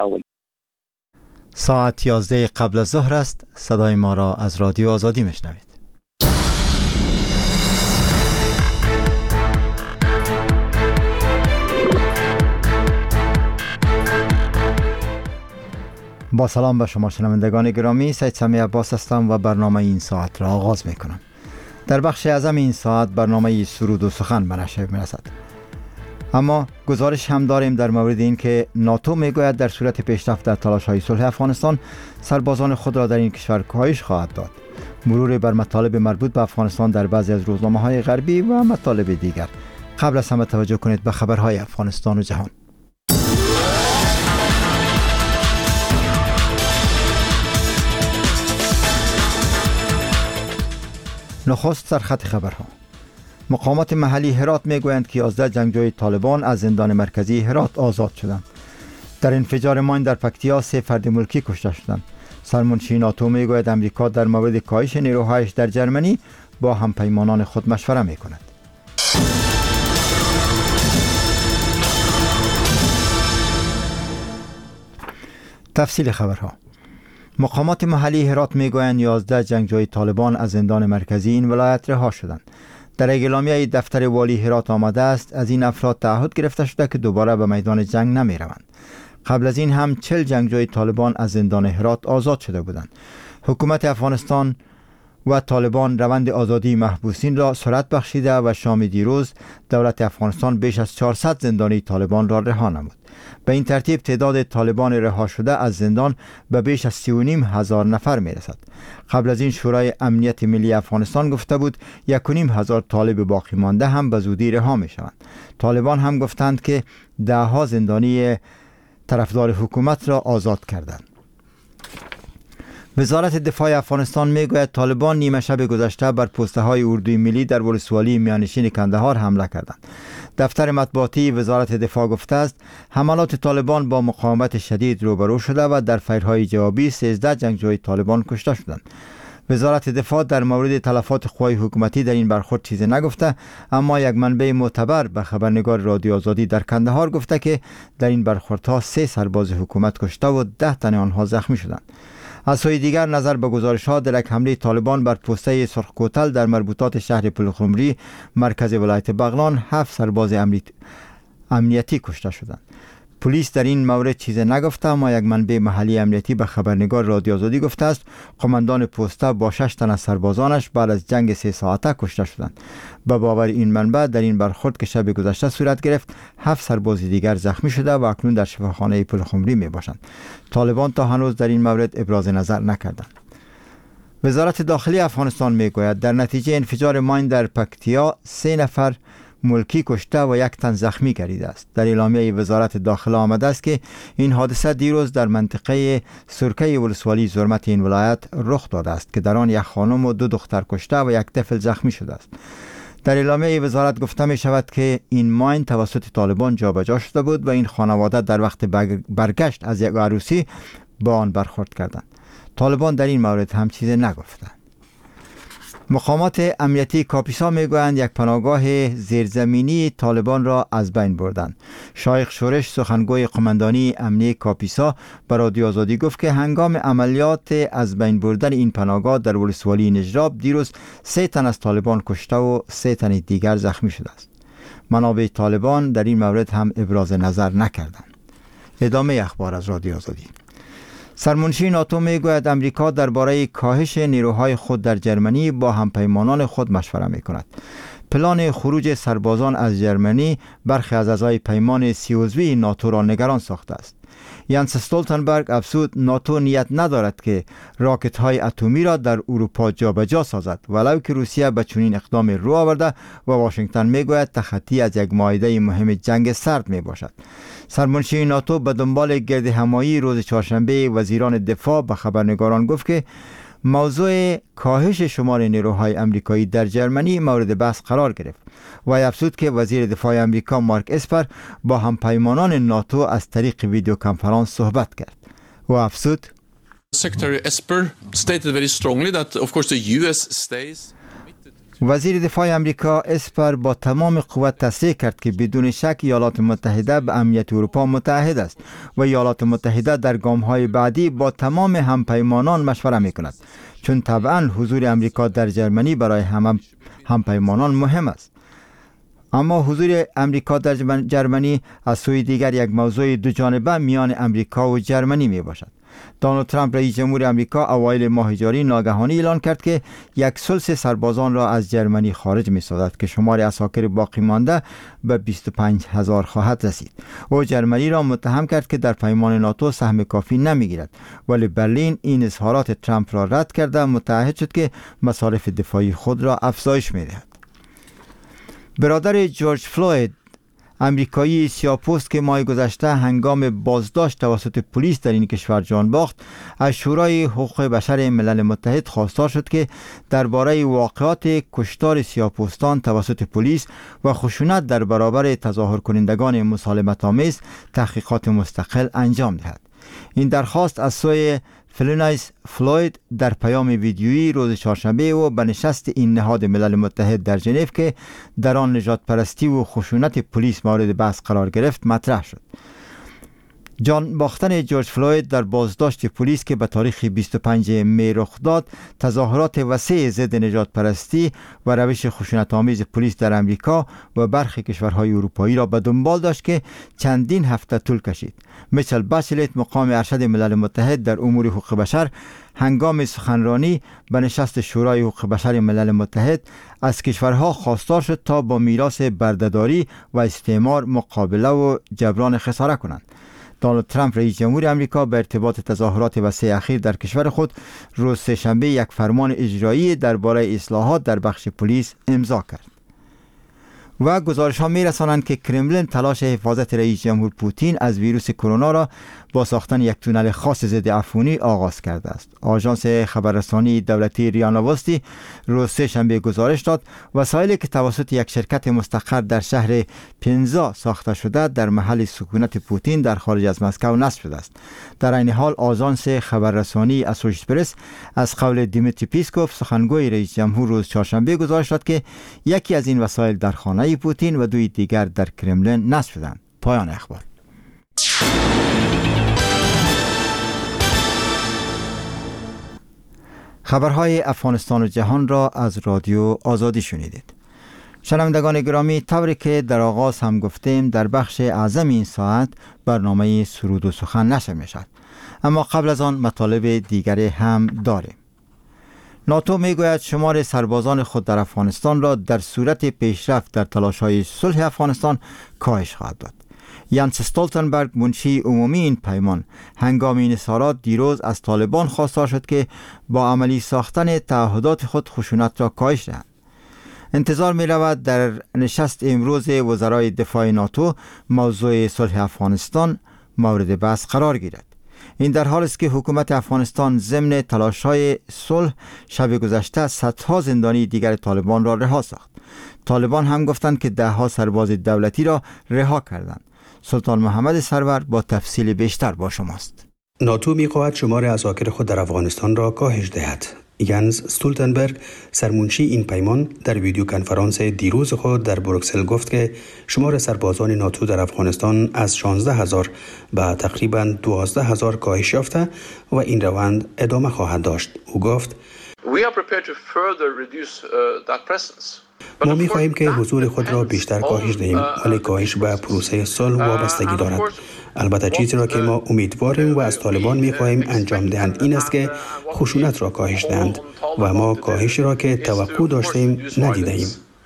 اول. ساعت 11 قبل از ظهر است. صدای ما را از رادیو آزادی میشنوید. با سلام به شما شنوندگان گرامی، سید سمی عباس هستم و برنامه این ساعت را آغاز میکنم. در بخش اعظم این ساعت برنامه سرود و سخن به نشر میرسد. اما گزارش هم داریم در مورد این که ناتو میگوید در صورت پیشرفت در تلاش‌های صلح افغانستان سربازان خود را در این کشور کاهش خواهد داد. مرور بر مطالب مربوط به افغانستان در بعضی از روزنامه‌های غربی و مطالب دیگر. قبل از همه توجه کنید به خبرهای افغانستان و جهان. نخست سرخط خبرها. مقامات محلی هرات میگویند که 11 جنگجوی طالبان از زندان مرکزی هرات آزاد شدند. در انفجار ماین در پکتیا 3 فرد ملکی کشته شدند. سرمنشی ناتو میگوید امریکا در مورد کاهش نیروهایش در جرمنی با همپیمانان خود مشوره میکند. تفصیل خبرها. مقامات محلی هرات میگویند 11 جنگجوی طالبان از زندان مرکزی این ولایت رها شدند. در اعلامیه دفتر والی هرات آمده است از این افراد تعهد گرفته شده که دوباره به میدان جنگ نمی روند. قبل از این هم 40 جنگجوی طالبان از زندان هرات آزاد شده بودند. حکومت افغانستان و طالبان روند آزادی محبوسین را سرعت بخشیده و شام دیروز دولت افغانستان بیش از 400 زندانی طالبان را رها نمود. به این ترتیب تعداد طالبان رها شده از زندان به بیش از 3,500 نفر می رسد. قبل از این شورای امنیت ملی افغانستان گفته بود 1,500 طالب باقی مانده هم به زودی رها می شوند. طالبان هم گفتند که 10 زندانی طرفدار حکومت را آزاد کردند. وزارت دفاع افغانستان میگوید طالبان نیمه شب گذشته بر پسته های اردوی ملی در ولسوالی میانشین کندهار حمله کردند. دفتر مطبوعاتی وزارت دفاع گفته است حملات طالبان با مقاومت شدید روبرو شده و در فایرهای جوابی 13 جنگجوی طالبان کشته شدند. وزارت دفاع در مورد تلفات قوای حکومتی در این برخورد چیزی نگفته، اما یک منبع معتبر به خبرنگار رادیو آزادی در کندهار گفته که در این برخوردها 3 سرباز حکومت کشته و 10 تن آنها زخمی شدند. از سوی دیگر نظر به گزارش‌ها در یک حمله طالبان بر پسته سرخکوتل در مربوطات شهر پلخمری مرکز ولایت بغلان 7 سرباز امنیتی کشته شدند. پلیس در این مورد چیزی نگفته، اما یک منبع محلی امنیتی به خبرنگار رادیو آزادی گفته است قماندان پسته با 6 تن از سربازانش بعد از جنگ 3 ساعته کشته شدند. به باور این منبع در این برخورد که شب گذشته صورت گرفت 7 سرباز دیگر زخمی شده و اکنون در شفاخانه پلخمری می باشند. طالبان تا هنوز در این مورد ابراز نظر نکردند. وزارت داخلی افغانستان می گوید در نتیجه انفجار ماین در پکتیا 3 نفر ملکی کشته و 1 تن زخمی گردیده است. در اعلامیه وزارت داخله آمده است که این حادثه دیروز در منطقه سرکه ولسوالی زرمت این ولایت رخ داده است که در آن 1 خانم و 2 دختر کشته و 1 طفل زخمی شده است. در اعلامیه وزارت گفته می شود که این ماین توسط طالبان جابجا شده بود و این خانواده در وقت برگشت از یک عروسی با آن برخورد کردند. طالبان در این مورد هم چیزی نگفتند. مقامات امنیتی کاپیسا میگویند یک پناهگاه زیرزمینی طالبان را از بین بردند. شایخ شورش سخنگوی قماندانی امنیتی کاپیسا به رادیو آزادی گفت که هنگام عملیات از بین بردن این پناهگاه در ولسوالی نجراب دیروز 3 تن از طالبان کشته و 3 تن دیگر زخمی شده است. منابع طالبان در این مورد هم ابراز نظر نکردند. ادامه اخبار از رادیو آزادی. سرمنشی ناتو میگوید امریکا درباره کاهش نیروهای خود در جرمنی با همپیمانان خود مشوره میکند. پلان خروج سربازان از جرمنی برخی از اعضای پیمان 30 عضوی ناتو را نگران ساخته است. یانس استولتنبرگ افزود ناتو نیت ندارد که راکت های اتمی را در اروپا جابجا سازد، ولو که روسیه به چنین اقدام رو آورده و واشنگتن میگوید تخطی از یک معاهده مهم جنگ سرد می باشد. سرمنشی ناتو به دنبال گرد همایی روز چهارشنبه وزیران دفاع به خبرنگاران گفت که موضوع کاهش شمار نیروهای امریکایی در جرمنی مورد بحث قرار گرفت و افزود که وزیر دفاع امریکا مارک اسپر با همپیمانان ناتو از طریق ویدیو کنفرانس صحبت کرد و افزود Secretary Esper stated very strongly that of course the US stays وزیر دفاع امریکا اسپر با تمام قوت تصریح کرد که بدون شک ایالات متحده به امنیت اروپا متحد است و ایالات متحده در گام‌های بعدی با تمام همپیمانان مشوره می‌کند، چون طبعاً حضور امریکا در جرمنی برای همپیمانان مهم است. اما حضور امریکا در جرمنی از سوی دیگر یک موضوع دو جانبه میان امریکا و جرمنی می باشد. دونالد ترامپ رئیس جمهور امریکا اوایل ماه جاری ناگهانی اعلان کرد که 1/3 سربازان را از جرمنی خارج می سازد که شمار اساکر باقی مانده به 25,000 خواهد رسید. او جرمنی را متهم کرد که در پیمان ناتو سهم کافی نمی گیرد، ولی برلین این اظهارات ترامپ را رد کرده متعهد شد که مصارف دفاعی خود را افزایش می دهد. برادر جورج فلوید، امریکایی سیاه‌پوست که ماه گذشته هنگام بازداشت توسط پلیس در این کشور جان باخت، از شورای حقوق بشر ملل متحد خواستار شد که درباره واقعات کشتار سیاه‌پوستان توسط پلیس و خشونت در برابر تظاهر کنندگان مسالمت‌آمیز تحقیقات مستقل انجام دهد. این درخواست از سوی فلینایس فلوید در پیام ویدیویی روز چهارشنبه و به نشست این نهاد ملل متحد در ژنو که در آن نجات پرستی و خشونت پلیس مورد بحث قرار گرفت مطرح شد. جان باختن جورج فلوید در بازداشت پلیس که به تاریخ 25 می رخ داد، تظاهرات وسیع ضد نجات پرستی و روش خشونت آمیز پلیس در امریکا و برخی کشورهای اروپایی را به دنبال داشت که چندین هفته طول کشید. میچل بچلت، مقام ارشد ملل متحد در امور حقوق بشر، هنگام سخنرانی به نشست شورای حقوق بشر ملل متحد از کشورها خواستار شد تا با میراث بردهداری و استعمار مقابله و جبران خسارت کنند. دونالد ترامپ رئیس جمهور امریکا به ارتباط تظاهرات وسیع اخیر در کشور خود روز سه‌شنبه یک فرمان اجرایی درباره اصلاحات در بخش پلیس امضا کرد. و گزارش‌ها می‌رسانند که کرملین تلاش حفاظت رئیس جمهور پوتین از ویروس کرونا را با ساختن یک تونل خاص ضد عفونی آغاز کرده است. آژانس خبررسانی دولتی ریا نووستی روز سه‌شنبه گزارش داد وسایلی که توسط یک شرکت مستقر در شهر پنزا ساخته شده در محل سکونت پوتین در خارج از مسکو نصب شده است. در این حال آژانس خبررسانی اسوشییتد پرس از قول دیمیتری پیسکوف، سخنگوی رئیس جمهور، روز چهارشنبه گزارش داد که یکی از این وسایل در خانه پوتین و دوی دیگر در کرملین نصب شدند. پایان اخبار. خبرهای افغانستان و جهان را از رادیو آزادی شنیدید. شنوندگان گرامی، طوری که در آغاز هم گفتیم، در بخش اعظم این ساعت برنامه سرود و سخن نشر می شود، اما قبل از آن مطالب دیگری هم داریم. ناتو می گوید شمار سربازان خود در افغانستان را در صورت پیشرفت در تلاش‌های صلح افغانستان کاهش خواهد داد. یانس استولتنبرگ، منشی عمومی این پیمان، هنگام این اظهارات دیروز از طالبان خواستار شد که با عملی ساختن تعهدات خود خشونت را کاهش دهند. انتظار می رود در نشست امروز وزرای دفاع ناتو موضوع صلح افغانستان مورد بحث قرار گیرد. این در حالی است که حکومت افغانستان ضمن تلاش‌های صلح شب گذشته صدها زندانی دیگر طالبان را رها ساخت. طالبان هم گفتند که 10 سرباز دولتی را رها کردند. سلطان محمد سرور با تفصیل بیشتر با شماست. ناتو می‌خواهد شمار اساکر خود در افغانستان را کاهش دهد. یانس استولتنبرگ، سرمنشی این پیمان، در ویدیو کنفرانس دیروز خود در بروکسل گفت که شمار سربازان ناتو در افغانستان از 16,000 به تقریباً 12,000 کاهش یافته و این روند ادامه خواهد داشت. او گفت: ما می‌خواهیم که حضور خود را بیشتر کاهش دهیم، ولی کاهش به پروسه صلح وابستگی دارد. البته چیزی را که ما امیدواریم و از طالبان می‌خواهیم انجام دهند این است که خشونت را کاهش دهند و ما کاهش را که توقع داشتیم ندیدیم.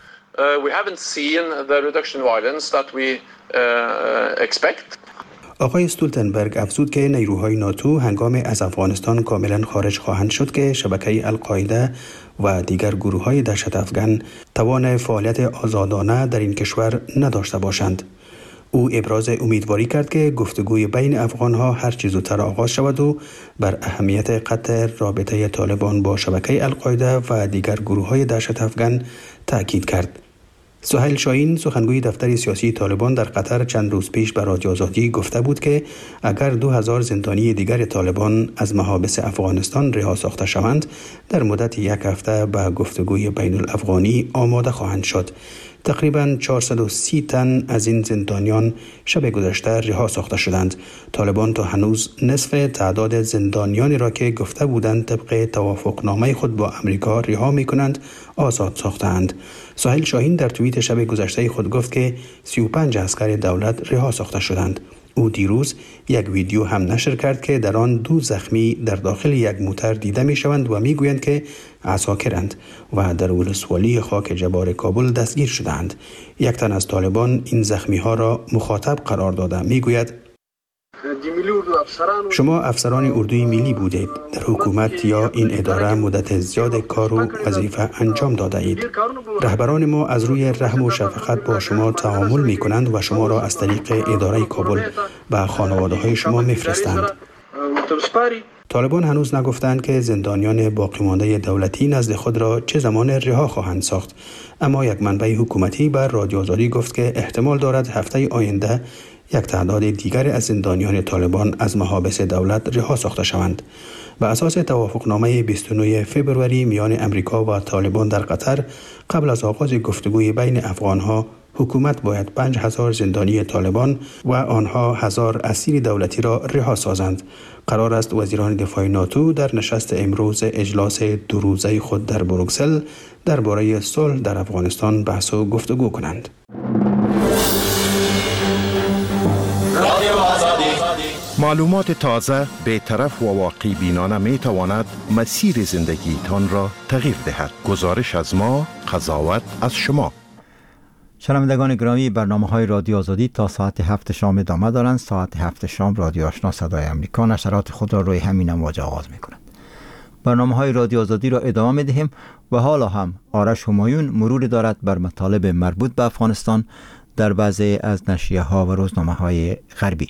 آقای استولتنبرگ افزود که نیروهای ناتو هنگام از افغانستان کاملا خارج خواهند شد که شبکه القاعده و دیگر گروه‌های دهشت افغان توان فعالیت آزادانه در این کشور نداشته باشند. او ابراز امیدواری کرد که گفتگوی بین افغان‌ها هر چه زودتر آغاز شود و بر اهمیت قطع رابطه طالبان با شبکه القاعده و دیگر گروه‌های دهشت افغان تاکید کرد. سهیل شاهین سخنگوی دفتر سیاسی طالبان در قطر چند روز پیش به رادیو آزادی گفته بود که اگر 2000 زندانی دیگر طالبان از محابس افغانستان رها ساخته شوند در مدت یک هفته به گفتگوی بین الافغانی آماده خواهند شد. تقریباً 430 تن از این زندانیان شب گذشته رها ساخته شدند. طالبان تا هنوز نصف تعداد زندانیانی را که گفته بودند طبق توافقنامه خود با امریکا رها می‌کنند آزاد ساختند. سهیل شاهین در توییت شب گذشته خود گفت که 35 عسکر دولت رها ساخته شدند. او دیروز یک ویدیو هم نشر کرد که در آن 2 زخمی در داخل یک موتر دیده می شوند و می گویند که عساکرند و در ولسوالی خاک جبار کابل دستگیر شدند. یک تن از طالبان این زخمی ها را مخاطب قرار داده می گوید شما افسران اردوی ملی بودید، در حکومت یا این اداره مدت زیاد کار و وظیفه انجام داده اید. رهبران ما از روی رحم و شفقت با شما تعامل می کنند و شما را از طریق اداره کابل به خانواده های شما می فرستند. طالبان هنوز نگفتند که زندانیان باقی مانده دولتی نزد خود را چه زمان رها خواهند ساخت، اما یک منبع حکومتی بر رادیو آزادی گفت که احتمال دارد هفته آینده یک تعداد دیگر از زندانیان طالبان از محابس دولت رها ساخته شوند. به اساس توافقنامه 29 فوریه میان امریکا و طالبان در قطر، قبل از آغاز گفتگوی بین افغانها حکومت باید 5000 زندانی طالبان و آنها 1000 اسیر دولتی را رها سازند. قرار است وزیران دفاع ناتو در نشست امروز اجلاس 2 روزه خود در بروکسل درباره صلح در افغانستان بحث و گفتگو کنند. معلومات تازه، بی‌طرف و واقع بینانه می تواند مسیر زندگیتان را تغییر دهد. گزارش از ما، قضاوت از شما. شنوندگان گرامی، برنامه‌های رادیو آزادی تا ساعت 7 شام ادامه دارند. ساعت 7 شام رادیو آشنا صدای امریکا نشرات خود را روی همین امواج آغاز می‌کند. برنامه‌های رادیو آزادی را ادامه می‌دهیم و حالا هم آرش همایون مرور دارد بر مطالب مربوط به افغانستان در بعضی از نشریه‌ها و روزنامه‌های غربی.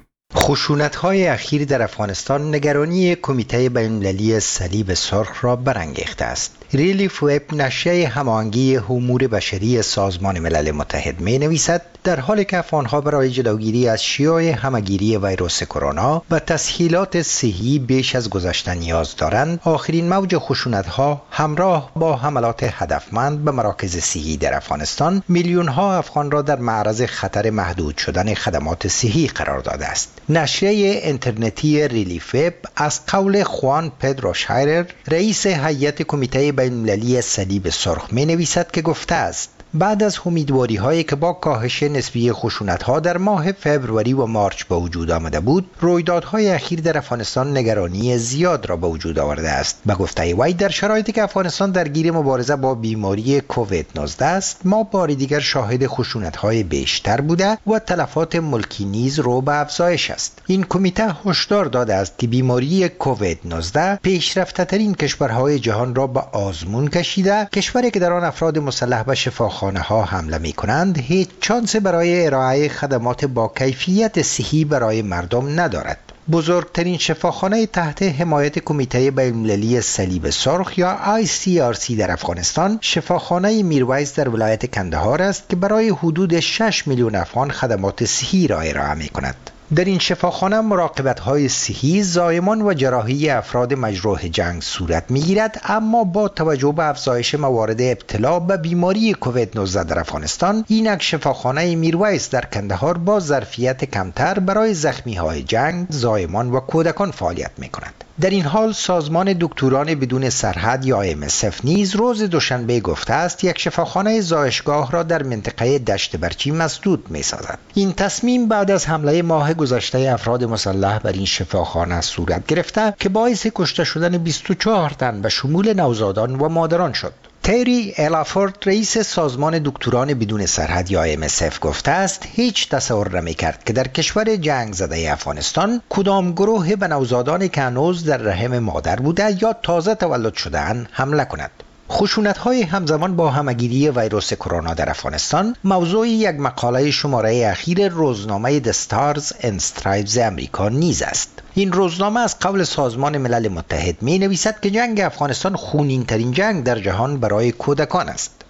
خشونت‌های اخیر در افغانستان نگرانی کمیته بین‌المللی صلیب سرخ را برانگیخته است. ریلیف وب نشریه هماهنگی امور بشری سازمان ملل متحد می‌نویسد در حالی که افغان‌ها برای جلوگیری از شیوع همه‌گیری ویروس کرونا و تسهیلات صحی بیش از گذشته نیاز دارند، آخرین موج خشونت‌ها همراه با حملات هدفمند به مراکز صحی در افغانستان میلیون‌ها افغان را در معرض خطر محدود شدن خدمات صحی قرار داده است. نشریه اینترنتی ریلیف وب از قول خوان پدرو شایرر، رئیس هیئت کمیته بین‌المللی صلیب سرخ می‌نویسد که گفته است بعد از امیدواری‌هایی که با کاهش نسبی خشونت‌ها در ماه فوریه و مارچ به وجود آمده بود، رویدادهای اخیر در افغانستان نگرانی زیاد را به وجود آورده است. به گفته وی، در شرایطی که افغانستان درگیر مبارزه با بیماری کووید 19 است، ما بار دیگر شاهد خشونت‌های بیشتر بوده و تلفات ملکی نیز رو به افزایش است. این کمیته هشدار داده است که بیماری کووید 19 پیشرفته‌ترین کشورهای جهان را به آزمون کشیده. کشوری که در آن افراد مسلح به شفاخانه ها حمله می کنند هیچ چانسی برای ارائه خدمات با کیفیت صحی برای مردم ندارد. بزرگترین شفاخانه تحت حمایت کمیته بین‌المللی صلیب سرخ یا ICRC در افغانستان، شفاخانه میرویس در ولایت کندهار است که برای حدود 6 میلیون افغان خدمات صحی را ارائه می کند. در این شفاخانه مراقبت‌های صحی، زایمان و جراحی افراد مجروح جنگ صورت می‌گیرد، اما با توجه به افزایش موارد ابتلا به بیماری کووید 19 در افغانستان، اینک شفاخانه میرویس در کندهار با ظرفیت کمتر برای زخمی‌های جنگ، زایمان و کودکان فعالیت می‌کند. در این حال سازمان دکتران بدون سرحد یا MSF نیز روز دوشنبه گفته است یک شفاخانه زایشگاه را در منطقه دشت برچی مسدود می‌سازد. این تصمیم بعد از حمله ماه گذشته افراد مسلح بر این شفاخانه صورت گرفته که باعث کشته شدن 24 تن به شمول نوزادان و مادران شد. تری الافورد، رئیس سازمان دکتران بدون سرحد یا MSF گفته است هیچ تصور نمی‌کرد که در کشور جنگ زده افغانستان کدام گروه به نوزادانی که هنوز در رحم مادر بوده یا تازه تولد شده‌اند حمله کند. خشونت‌های همزمان با همه‌گیری ویروس کرونا در افغانستان موضوع یک مقاله شماره اخیر روزنامه The Stars and Stripes امریکا نیز است. این روزنامه از قول سازمان ملل متحد می‌نویسد که جنگ افغانستان خونین‌ترین جنگ در جهان برای کودکان است.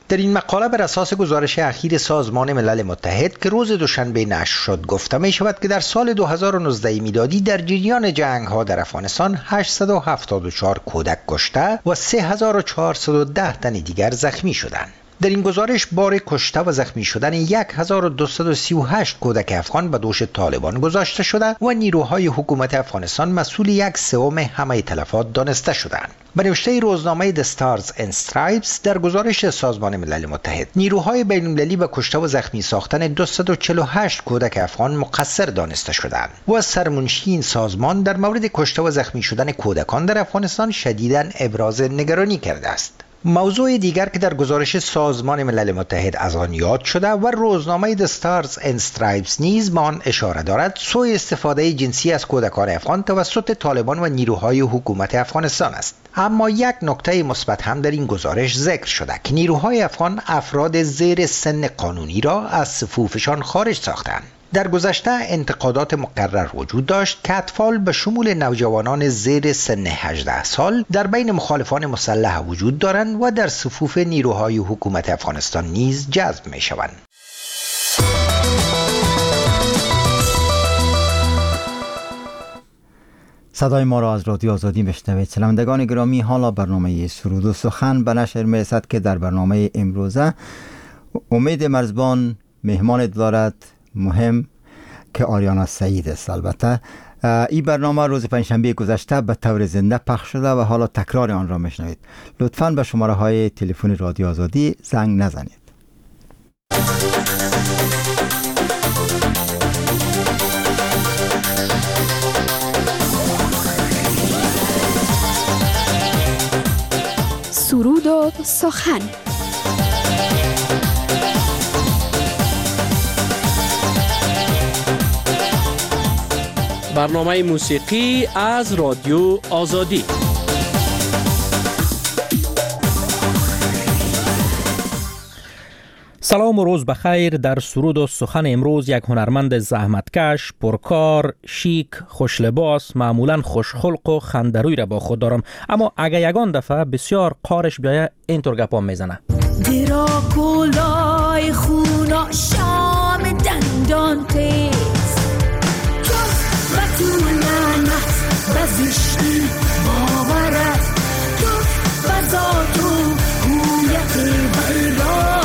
در این مقاله بر اساس گزارش اخیر سازمان ملل متحد که روز دوشنبه نشر شد گفته می شود که در سال 2019 میلادی در جریان جنگ ها در افغانستان 874 کودک کشته و 3410 تن دیگر زخمی شدند. در این گزارش بار کشته و زخمی شدن 1238 کودک افغان به دوش طالبان گذاشته شده و نیروهای حکومت افغانستان مسئول 1/3 همه تلفات دانسته شدند. به نوشته روزنامه The Stars and Stripes در گزارش سازمان ملل متحد نیروهای بین‌المللی به کشته و زخمی ساختن 248 کودک افغان مقصر دانسته شدند و سرمنشی این سازمان در مورد کشته و زخمی شدن کودکان در افغانستان شدیداً ابراز نگرانی کرده است. موضوع دیگر که در گزارش سازمان ملل متحد از آن یاد شده و روزنامه The Stars and Stripes نیز به آن اشاره دارد سوء استفاده جنسی از کودکان افغان توسط طالبان و نیروهای حکومت افغانستان است. اما یک نکته مثبت هم در این گزارش ذکر شده که نیروهای افغان افراد زیر سن قانونی را از صفوفشان خارج ساختند. در گذشته انتقادات مکرر وجود داشت که اطفال به شمول نوجوانان زیر سن 18 سال در بین مخالفان مسلح وجود دارند و در صفوف نیروهای حکومت افغانستان نیز جذب می شوند. صدای ما را از رادیو آزادی میشنوید. شنوندگان گرامی، حالا برنامه سرود و سخن به نشر میرسد که در برنامه امروزه امید مرزبان مهمان دارد مهم که آریانا سعید است. البته این برنامه روز پنجشنبه گذشته به طور زنده پخش شده و حالا تکرار آن را میشنوید. لطفاً به شماره های تلفن رادیو آزادی زنگ نزنید. سرود و سخن. برنامه موسیقی از رادیو آزادی. سلام و روز بخیر. در سرود و سخن امروز یک هنرمند زحمتکش، پرکار، شیک، خوشلباس، معمولا خوشخلق و خندروی را با خود دارم، اما اگه یگان دفعه بسیار قارش بیایه اینطور گپا میزنه. دراکولای خونا شام دندان تیز جز و تو لعنت و زشتی باورت جز و ذات و هویت ویران.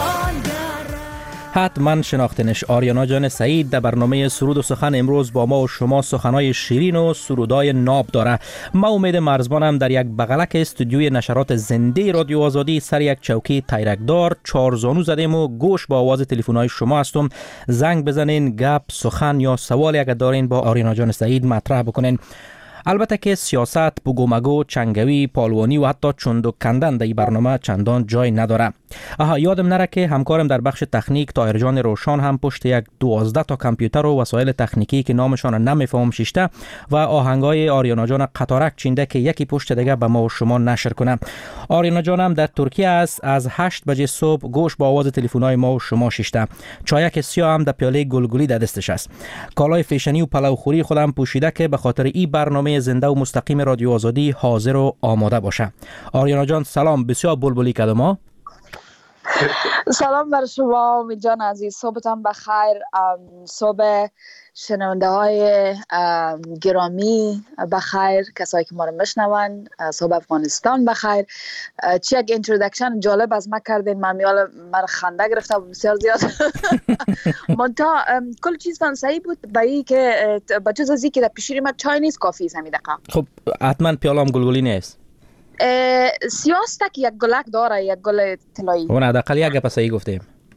حتما شناختنش. آریانا جان سعید در برنامه سرود و سخن امروز با ما و شما سخنای شیرین و سرودای ناب داره. ما امید مرزبانم در یک بغلک استودیوی نشرات زنده رادیو آزادی سر یک چوکی تیرکدار 4 زانو زدیم و گوش با آواز تلفن‌های شما هستم. زنگ بزنین، گپ، سخن یا سوالی اگر دارین با آریانا جان سعید مطرح بکنین. البته که سیاست، بگومگو، چنگوی، پالوانی و حتی چندو کندن در این برنامه چندان جای نداره. یادم نره که همکارم در بخش تکنیک طاهر جان روشان هم پشت یک 12 تا کامپیوتر و وسایل تکنیکی که نامشان نمیفهم شیشته و آهنگای آریانا جان قطارک چینده که یکی پشت دیگه به ما و شما نشر کنه. آریانا جان هم در ترکیه است. از 8 بجه صبح گوش با آواز تلفن‌های ما و شما شیشته. چایک سیاه هم در پیاله گلگلی در دستش است. کالای فیشنی و پلوخوری خودم پوشیده که به خاطر این برنامه زنده و مستقیم رادیو آزادی حاضر و آماده باشه. آریانا جان سلام، بسیار بلبلی کدما. سلام بر شما امید جان عزیز، صبحتان بخیر. صبح شنونده های گرامی بخیر، کسایی که ما رو میشنون. صبح افغانستان بخیر. چه یک اینترودکشن جالب از ما کردین، من خنده گرفته بسیار زیاد. منتها کل چیز صحیح بود برای که بجز از اینکه در پیشی ما چای نیست کافی است همین دقیقه. خب حتما پیالام گلگلی نیست. سیاسته که یک گلک داره، یک گل طلایی. اون حداقل یک گپ صحیح گفتیم.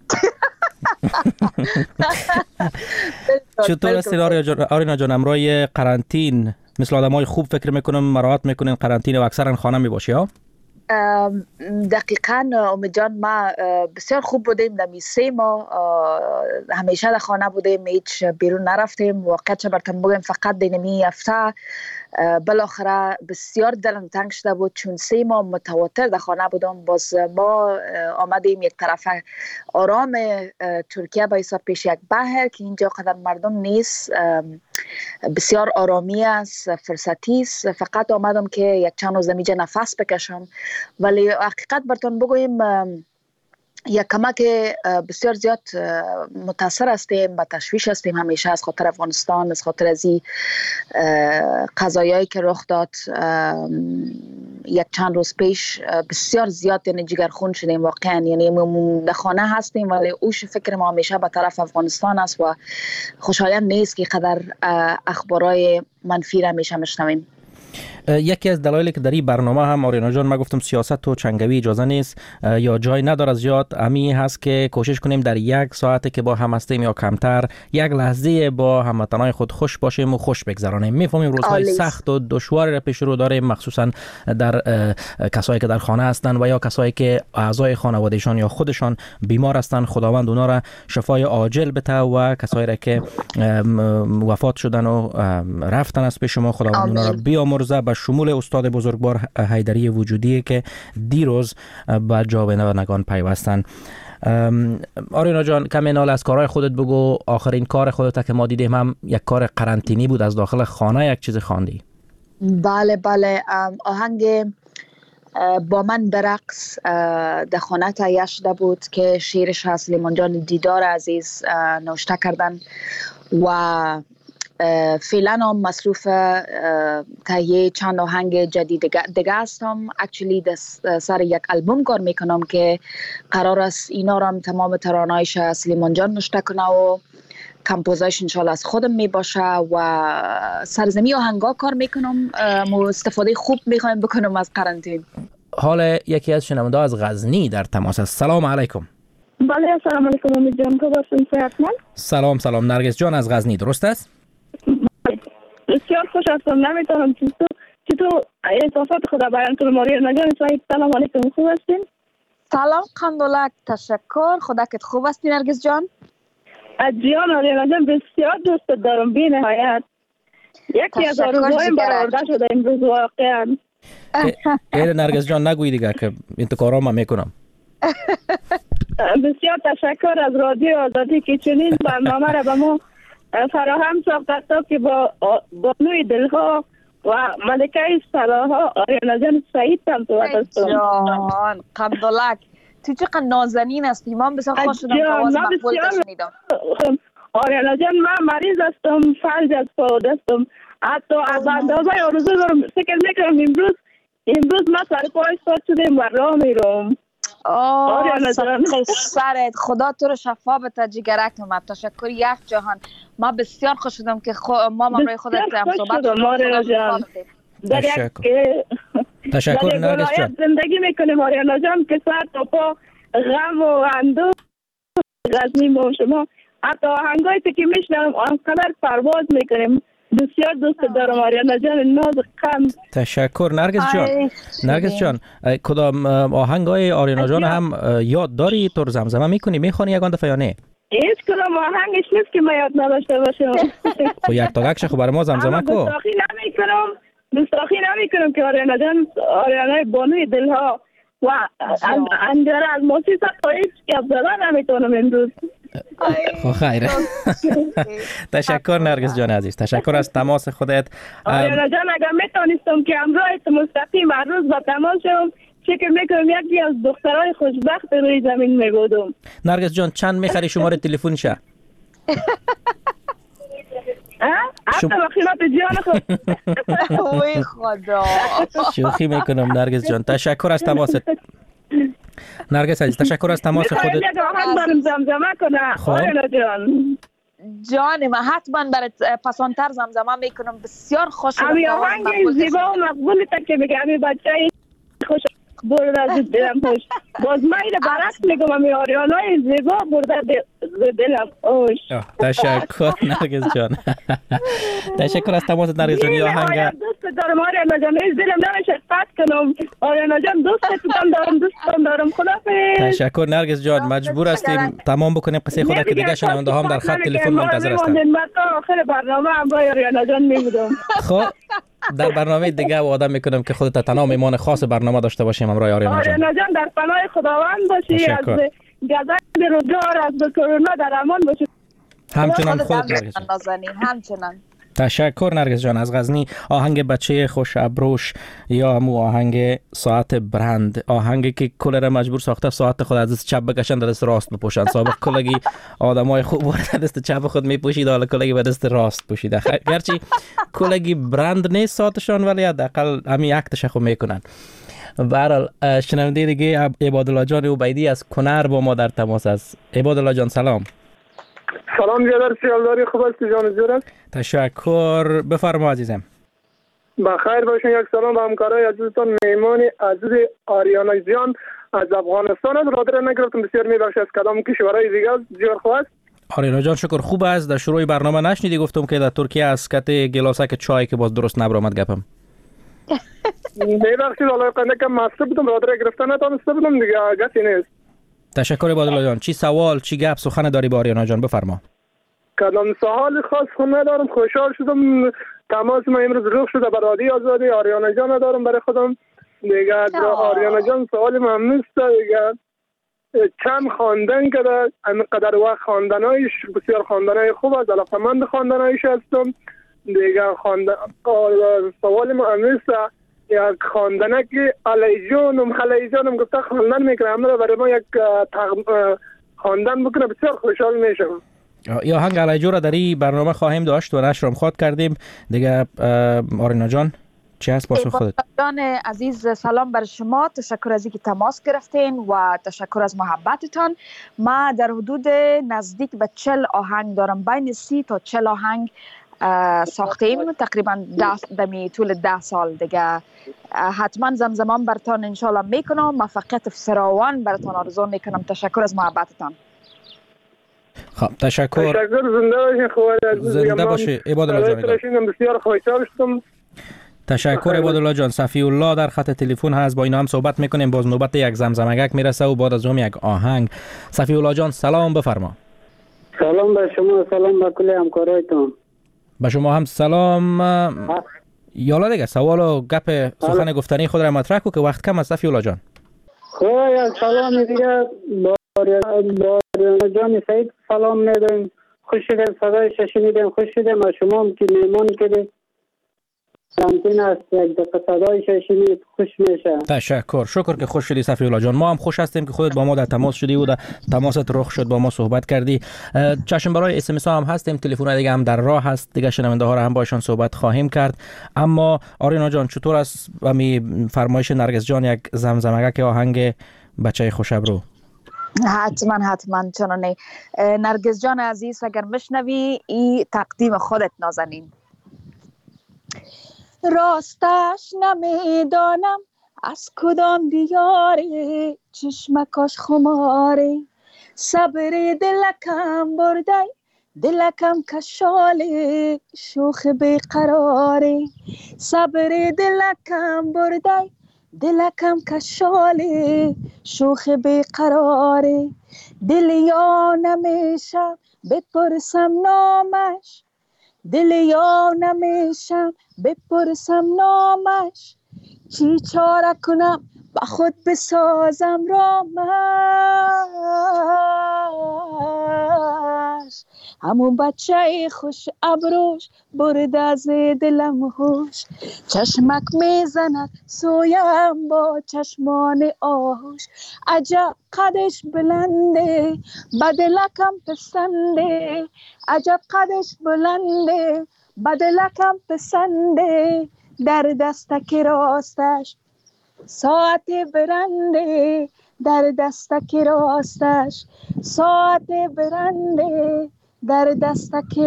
چطور است آریانا جان؟ امروز قرنطین مثل آدمای خوب فکر میکنم مراعات میکنین قرنطینه و اکثرا خانه میباشی ها؟ دقیقاً امید جان، ما بسیار خوب بودیم. در 3 ماه همیشه در خانه بودیم، هیچ بیرون نرفتیم. واقعا چه براتون بگم فقط دینمی هفته بالاخره بسیار دلم تنگ شده بود چون 3 ماه متواتر در خانه بودم. باز ما آمدیم یک طرف آرام ترکیه به حساب پیش یک بحر که اینجا قدر مردم نیست، بسیار آرامی است، فرصتی است. فقط آمدم که یک چند روز اینجا نفس بکشم. ولی حقیقت براتون بگویم یک کمک بسیار زیاد متاثر هستیم، با تشویش هستیم همیشه از خاطر افغانستان، از خاطر از این قضایایی که رخ داد یک چند روز پیش. بسیار زیاد یعنی جگرخون شدیم واقعا، یعنی در خانه هستیم ولی اوش فکر ما همیشه به طرف افغانستان است و خوشایند نیست که قدر اخبارای منفی را همیشه میشنویم. یکی از دلایلی که در این برنامه هم آریانا جان ما گفتم سیاست و چنگوی اجازه نیست یا جای نداره زیاد، امی هست که کوشش کنیم در یک ساعتی که با هم هستیم یا کمتر یک لحظه با هموطنان خود خوش باشیم و خوش بگذرانیم. میفهمیم روزهای سخت و دشواری را پیش رو داریم، مخصوصا در کسایی که در خانه هستند و یا کسایی که اعضای خانوادهشان یا خودشان بیمار هستند. خداوند اونا را شفای عاجل بده و کسایی را که وفات شدن و رفتن از پیش ما خداوند اونا را بیامرزه، به شمول استاد بزرگوار حیدری وجودی که دیروز به جاودانگان پیوستن. آریانا جان کمی نال از کارهای خودت بگو. آخرین کار خودت که ما دیدیم هم یک کار قرنطینی بود، از داخل خانه یک چیز خواندی. بله آهنگ با من برقص در خانه تهیه شده بود که شعرش از سلیمان جان دیدار عزیز نوشته کردن و فعلا هم مصروف تهیه چند آهنگ جدید دیگه هستم. اکچولی سر یک البوم کار میکنم که قرار است اینا را تمام ترانه‌هایش سلیمان جان نوشته کنه و کمپوزایش انشالله از خودم می باشه و سرزمی آهنگا کار میکنم. استفاده خوب میخوایم بکنم از قرنطینه. حال یکی از شنونده از غزنی در تماس است. سلام علیکم. بله سلام علیکم امید جان، تو باشین صحتمند؟ سلام نرگس جان از غزنی، درست است؟ بسیار خوش هستم، نمیتونم چطور احساسات خود بیان کنم. آریانا جان صاحب سلام علیکم، خوب هستین؟ سلام قندولک، تشکر. خدا که خوب هستی نرگس جان؟ از جان آریانا جان بسیار دوست دارم بی نهایت. یکی از آرزوهایم برآورده شده امروز واقعا. نرگس جان نگوی دیگه که انتقارا ما میکنم. بسیار تشکر از رادیو آزادی که چنین برنامه را به ما فراهم ساخته تا که با بانوی دلها و ملکه صلاح‌ها آریانا جان سعید هم صحبت هستم. جان قندولک تو چقدر نازنین هستی، من بسیار خوش شدم که آواز مقبول شنیدم. آریانا جان من مریض هستم، فلج از پا و دستم، حتی از اندازه آرزو دارم فکر میکنم امروز من سر پا ایستاد شدم و راه میرم. آریانا جان سرت خدا تو رو شفا بده جگرکم. تشکر یک جهان. ما بسیار خوش شدم که ما برای خودت هم صحبت کردیم. آریانا جان تشکر نرگس جان. زندگی میکنیم آریانا جان که سر تا پا غم و اندوه غزنی با شما، حتی آهنگایی که میشنم آنقدر پرواز میکنیم. بسیار دوست دارم آریانا جان، ناز قم. تشکر نرگس جان. کدام آهنگای آریانا جان هم یاد داری؟ تو زمزمه میکنی میخوانی یگان دفعه یا نه؟ هیچ کدام آهنگش نیست که من یاد نداشته باشم. خب یک تا گکش خب برای ما زمزمه کو. گستاخی نمیکنم که آریانا جان آریانای بانوی دلها و اندره از موسیقی تا هیچ که افضلا نمیتونم امروز. خب خیره. تشکر نرگس جان عزیز، تشکر از تماس خودت. آریانا جان اگر میتونستم که امروز مستقیم هر روز با تماس شم فکر میکنم یکی از دخترای خوشبخت روی زمین میبودم. نرگس جان چند میخری شماره تلفن شه؟ حتی بخیرات جان خود. اوی خدا شوخی میکنم نرگس جان. تشکر از تماست نرگس عزیز، تشکر از تماس خودت. میخوایم یک آهنگ برم زمزمه کنه آریانا جان؟ جان من حتما برات پسانتر زمزمه میکنم. بسیار خوشم. امی آهنگ زیبا و مقبولی تا که بگه امی بچه خوش برده از دلم خوش. باز من اینه برعکس میگم امی آریانای زیبا برده دلم خوش. تشکر نرگس جان. تشکر از تماس نرگس جان. یا آهنگ دوست دارم آریانا جان، از دلم نمیشه قطع کنم. آریانا جان دوستتون دارم خدافظ. تشکر نرگس جان. مجبور هستیم تمام بکنیم قصه خود که دیگه شنونده هم در خط تلفن منتظر هستند. من تا آخر برنامه هم با آریانا جان میبودم. خب در برنامه دیگه وعده میکنم که خودت تنها میمان خاص برنامه داشته باشیم همراه آریانا جان. آریانا جان در پناه خداوند باشی، از گزند روزگار از کرونا در امان باشی. همچنان خودت همچنان تشکر نرگس جان از غزنی. آهنگ بچه خوش ابروش یا مو آهنگ ساعت برند، آهنگی که کلر مجبور ساخته ساعت خود از دست چپ بکشن دست راست بپوشن. سابق کلگی آدمای خوب وارد دست چپ خود میپوشید، حالا کلگی به دست راست پوشیده. گرچه کلگی برند نیست ساعتشان، ولی حداقل همین اکتش خود میکنن. برحال شنونده دیگه عبادالله جان عبیدی از کنر با ما در تماس است. عبادالله جان سلام. سلام جدر سیالداری خوب است جان جور است. تشکر، بفرما عزیزم. بخیر باشین. یک سلام به همکارای عزیزتان. مهمان عزیز آریانا جان از افغانستان است. رادر نگرفتم، بسیار میبخشم از کدام کشورهای دیگه است. جور خوب است. آریانا جان شکر خوب است. در شروع برنامه نشنیدی گفتم که در ترکیه از کت گلاسک چای که باز درست نبرآمد گپم. میبخشید حالا قنده کم مصرف بودم، رادر گرفتن نتونسته بودم دیگه، گسی نیست. تشکر عبادالله جان. چی سوال چی گپ سخن داری با آریانا جان؟ بفرما. کدام سوال خاص خود ندارم. خوشحال شدم تماس ما امروز رخ شده به رادیو آزادی. آریانا جان ندارم برای خودم دیگه. آریانا جان سوال من نیست دیگه. چند خواندن کرده، اینقدر وقت خواندنایش بسیار خواندنای خوب است، علاقه‌مند خواندنایش هستم دیگه. سوال من نیست. یک خواندنه که علی جانم گفته خواندن میکنه، همه برای ما یک خواندن بکنه، بسیار خوشحال میشم. یا هنگ علی جو را در این برنامه خواهیم داشت و نشرم خواد کردیم دیگه. آرینا جان چی هست پاسخ خودت؟ جان عزیز سلام بر شما، تشکر از اینکه تماس گرفتین و تشکر از محبتتان. ما در حدود نزدیک به 40 آهنگ دارم، بین 30 تا 40 آهنگ ساختیم تقریبا دمی طول 10 سال دیگه. حتما زمزمان برتان انشالله میکنم، موفقیت فراوان برتان آرزو میکنم. تشکر از محبتتان. خب تشکر. زنده باشین. خوب زنده باشی عبادالله جان. بسیار خوشحال شدم. تشکر عبادالله جان. صفی الله در خط تلفن هست، با اینا هم صحبت میکنیم. باز نوبت یک زمزمگک میرسه و بعد از اون یک آهنگ. صفی الله جان سلام، بفرما. سلام به شما، سلام به کل همکارایتان. به شما هم سلام. یالا دیگه سوال و گپ سخن گفتنی خود را مطرح کو که وقت کم است. صفی الله جان خب یک سلام دیگه با جان سعید سلام میدم. خوش شدم صدایش شنیدم، خوش شدم. شما هم که مهمان کردید ممکن است یک دقیقه صدایش شنید خوش میشه. تشکر، شکر که خوش شدی صفی الله جان. ما هم خوش هستیم که خودت با ما در تماس شدی و در تماست رخ شد با ما صحبت کردی. چشم برای اس ام اس هم هستیم، تلفن دیگه هم در راه هست دیگه، شنونده ها را هم باشون صحبت خواهیم کرد. اما آریانا جان چطور است می فرمایش نرگس جان یک زمزمگک آهنگ بچه خوش ابرو؟ حتما چنانه. نرگس جان عزیز اگر مشنوی ای تقدیم خودت نازنین. راستش نمیدانم از کدام دیاره، چشمکاش خماره، صبر دلکم برده، دلکم کشاله، شوخ بیقراره، صبر دلکم برده، دلکم کشاله، شوخ بیقراره، دل یا نمیشم بپرسم نامش، دل یا نمیشم بپرسم نامش، چی چاره کنم با خود بسازم رامش، همون بچه خوش ابروش برد از دلم هوش، چشمک میزند سویم با چشمان آهوش، عجب قدش بلنده بدلکم پسنده، عجب قدش بلنده بدلکم پسنده، در دستک راستش ساعت برنده، در دستک راستش ساعت برنده، در دستک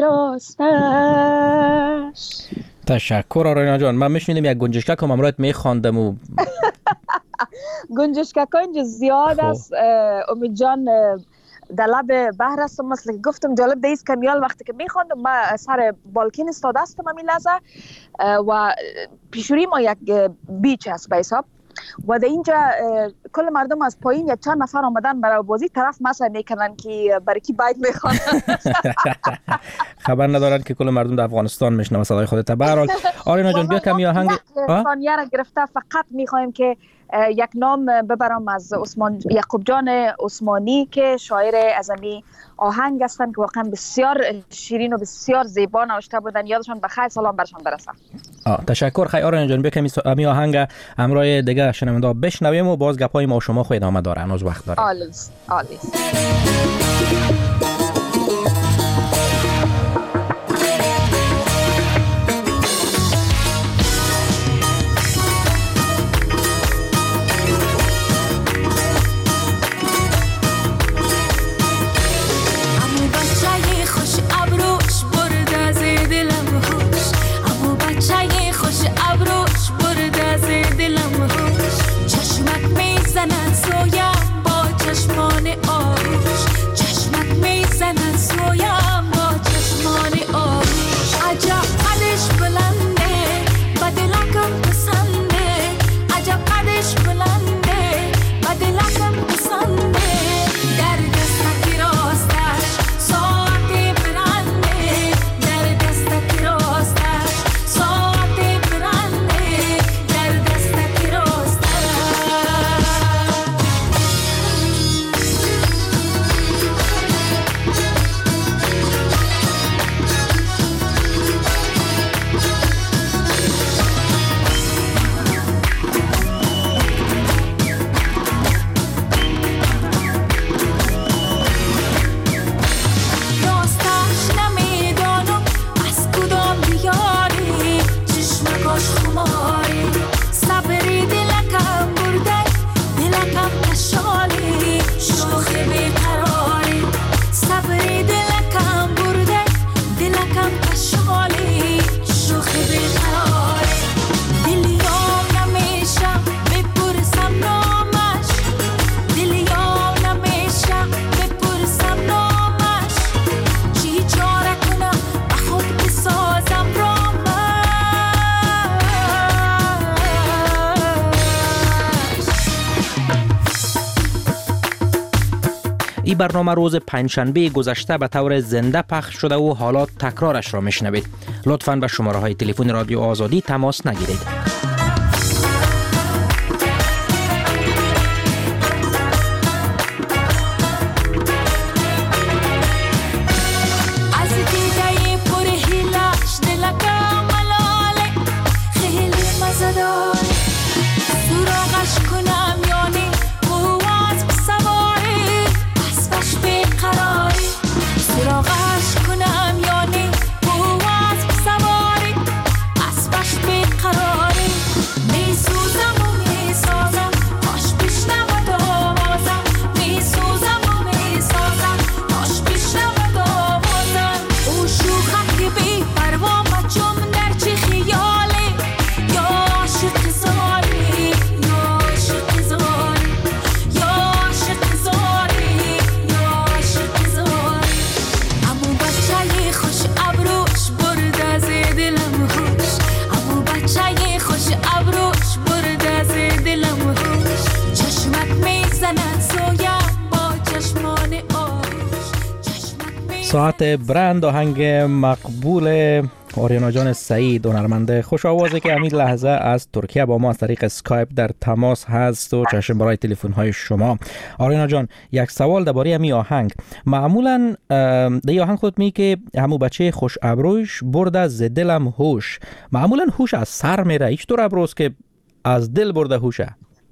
راستش. تشکر آریانا جان. من میشنیدم یک گنجشکک هم امرایت میخواندم و گنجشکک ها اینجا زیاد است. امید جان در لب بحر هستم، مثل که گفتم جالب دیست کمیال وقتی که میخواندم ما سر بالکن استاده هستم همی لحظه و پیشوری ما یک بیچ هست به حساب و در اینجا کل مردم از پایین یک چند نفر آمدن برای بازی طرف مسئله میکنن که برای کی باید میخوانن. خبر ندارن که کل مردم در افغانستان میشنوه صدای خودت. به هر حال آریانا جان بیا کمی آهنگ ثانیه را گرفته، فقط میخوایم که یک نام ببرم از یعقوب جان عثمانی که شاعر از امی آهنگ هستند که واقعا بسیار شیرین و بسیار زیبا نوشته بودن. یادشان بخیر، سلام برشان برسه. تشکر. خیلی آریانا جان، بیا که امی آهنگ همراه دیگه شنونده بشنویم و باز گپای ما و شما خو ادامه داره. هنوز وقت داره. آلیس. این برنامه روز پنجشنبه گذشته به طور زنده پخش شده و حالا تکرارش را میشنوید. لطفاً به شماره های تلفن رادیو آزادی تماس نگیرید. ساعت برند آهنگ مقبول آریانا جان سعید، هنرمنده خوش آوازه که همین لحظه از ترکیه با ما از طریق اسکایپ در تماس هست و چشم برای تلفن های شما. آریانا جان، یک سوال درباره همین آهنگ. معمولا در آهنگ خود می که همو بچه خوش ابروش برده ز دلم هوش، معمولا هوش از سر میره، هیچ طور ابروست که از دل برده هوشه؟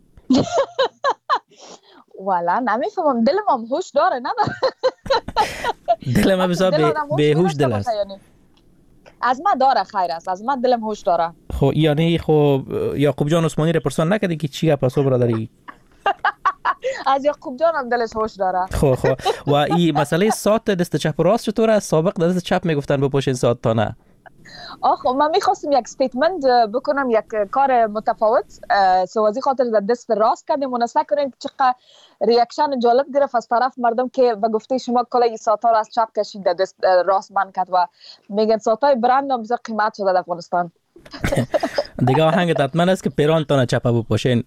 والا نمیفهمم، دلم هم هوش داره نداره؟ دلم هم بسیار بیهوش دل است. از ما داره، خیر است، از ما دلم هوش داره. خب یعنی خب یعقوب جان عثمانی رپرسان نکردی که چی گپ برادری؟ از یعقوب جان هم دلش هوش داره. خب و این مسئله ساعت دست چپ و راست چطوره؟ از سابق دست چپ میگفتن بپوشین ساعت تا نه. من میخواستم یک استیتمنت بکنم، یک کار متفاوت، سوازی خاطر در دست راست کردیم و نسبت کنیم که چقدر ریاکشن جالب گرفت از طرف مردم که به گفته شما کلاه ساعت‌ها را از چپ کشید در دست راست بند کرد و میگن ساعت‌های برند هم بسیار قیمت شده در افغانستان. دیگه آهنگ حتما است که پیران تا چپ بپوشین.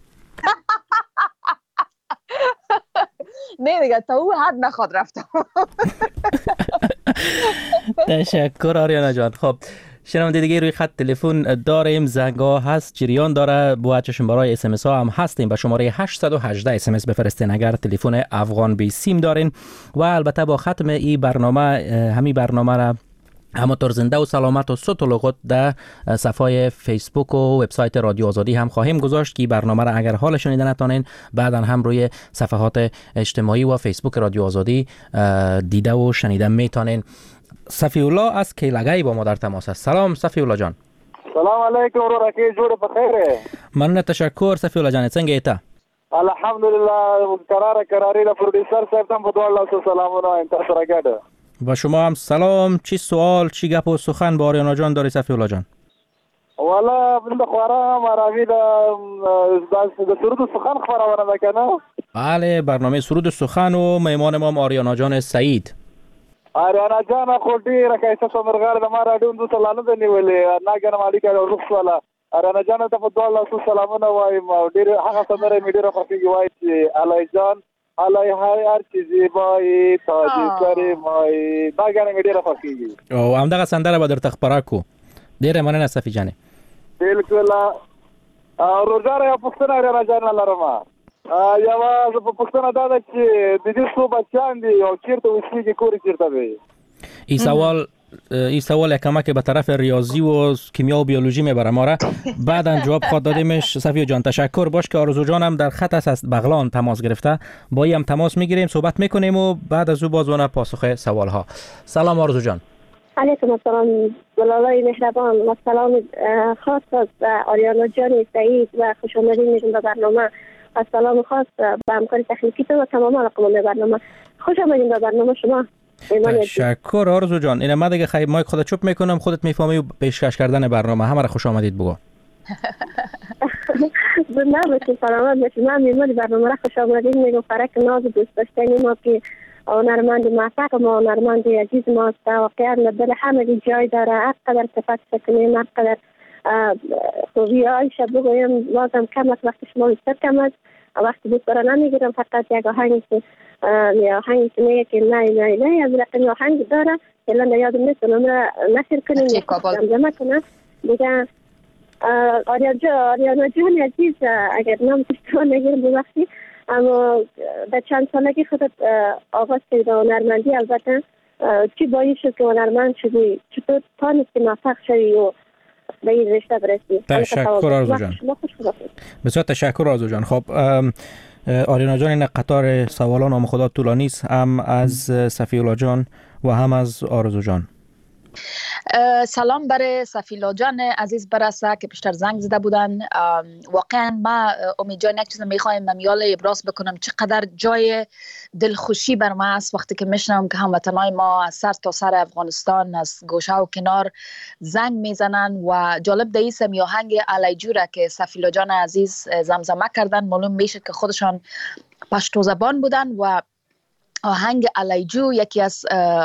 نه دیگه تا او حد نخواد رفتم. تشکر آریانا جان. خب شنونده دیگه روی خط تلفن داریم، زنگا هست، جریان داره. با چشم برای اس ام اس ها هم هستیم. به شماره 818 اس ام اس بفرستین اگر تلفن افغان بی سیم دارین. و البته با ختم این برنامه همین برنامه را همانطور زنده و سلامت و صوت و لغت در صفحه فیسبوک و وبسایت رادیو آزادی هم خواهیم گذاشت که برنامه را اگر حال شنیدن نتونین بعدا هم روی صفحات اجتماعی و فیسبوک رادیو آزادی دیده و شنیدن میتونین. صفی الله از کیلگی با ما در تماس است. سلام صفی الله جان. سلام علیکم ورحمت الله جوړ په خیره. من تشکر صفی الله جان، څنګه ایته؟ الحمدلله قراری د پروډوسر صاحب ته په دوه الله سلامونه انتظار راګړه. و شما هم سلام. چی سوال چی گپ و سخن با آریانا جان داری صفی الله جان؟ والا من بخوارم عربی د سرود سخن خبرونه کنه. بله برنامه سرود سخن و مهمان ما آریانا جان سعید. آریانا جان خو ډیره کایسه سمرغار د ما راډیو د سلانه د نیولې ناګنه مالک او رسوله آریانا جان ته په دوه الله سلامونه وایم. ډیره هغه سمره می ډیره خوښیږي وای چې علي جان علي هر چیزی بای تاجی سری مای ناګنه می ډیره خوښیږي. او همدغه سندره به در تخبره کو. ډیره مننه صفی جان. بالکل روزاره یا پښتنه آریانا جان لرم. یوازې په پښتنه دا ده چې د دې څو بچیان دي او چیرته اوسېږي کور چیرته دی. این سوال کمک به طرف ریاضی و کیمیا و بیولوژی میبره ما را. بعدا جواب خواهد دادیمش. صفی جان تشکر. باش که آرزو جان هم در خط است از بغلان تماس گرفته. با هم تماس میگیریم صحبت میکنیم و بعد از او بازونه پاسخ سوال ها. سلام آرزو جان. علیکم السلام ولالای مهربان و سلام خاص از آریانا جان سعید و خوش آمدید میگم به برنامه. و سلام خاص به همکار تکنیکی و تمام رقمان برنامه. خوش آمدید به برنامه شما. تشکر آرزو جان. این ما دیگه خیلی مایک خودت چوب میکنم خودت میفهمی و پیشکش کردن برنامه. همه را خوش آمدید بگو. نه باشید سلامت باشید. من میمونی برنامه را خوش آمدید میگم. فرق ناز دوست داشتنی ما که هنرمند موفق ما هنرمند عزیز ماست. واقعا دل همه جای داره. هر قدر صفت کنیم هر قدر خوبی هایش بگویم بازم کم است. وقت شما بیشتر کم است. وقتی دوست داره نمیگیرم. فقط یک آهنگی که میگه که نه از رقم آهنگ داره الان یادم نیست نمره نشر کنیم جمع کنم دیگه. آریانا جان عزیز اگر نام تشتان نگیرم ببخشی اما در چند سالگی خودت آغاز کردی به هنرمندی. البته چی باعث شد که هنرمند شدی؟ چطور تانستی موفق شدی و به این رشته برسی؟ تشکر آرزو جان. بسیار تشکر آرزو جان. خب آریانا جان این قطار سوالان هم خدا طولانی است، هم از صفی الله جان و هم از آرزو جان. سلام برای صفی الله جان عزیز برسه که پیشتر زنگ زده بودن. واقعا ما امید جان یک چیز میخوایم نمیال ابراز بکنم چقدر جای دلخوشی بر ما است وقتی که میشنم که هموطنای ما از سر تا سر افغانستان از گوشه و کنار زنگ میزنن و جالب دیسم یا آهنگ علی جوره که صفی الله جان عزیز زمزمه کردن معلوم میشه که خودشان پشتو زبان بودن و آهنگ علیجو یکی از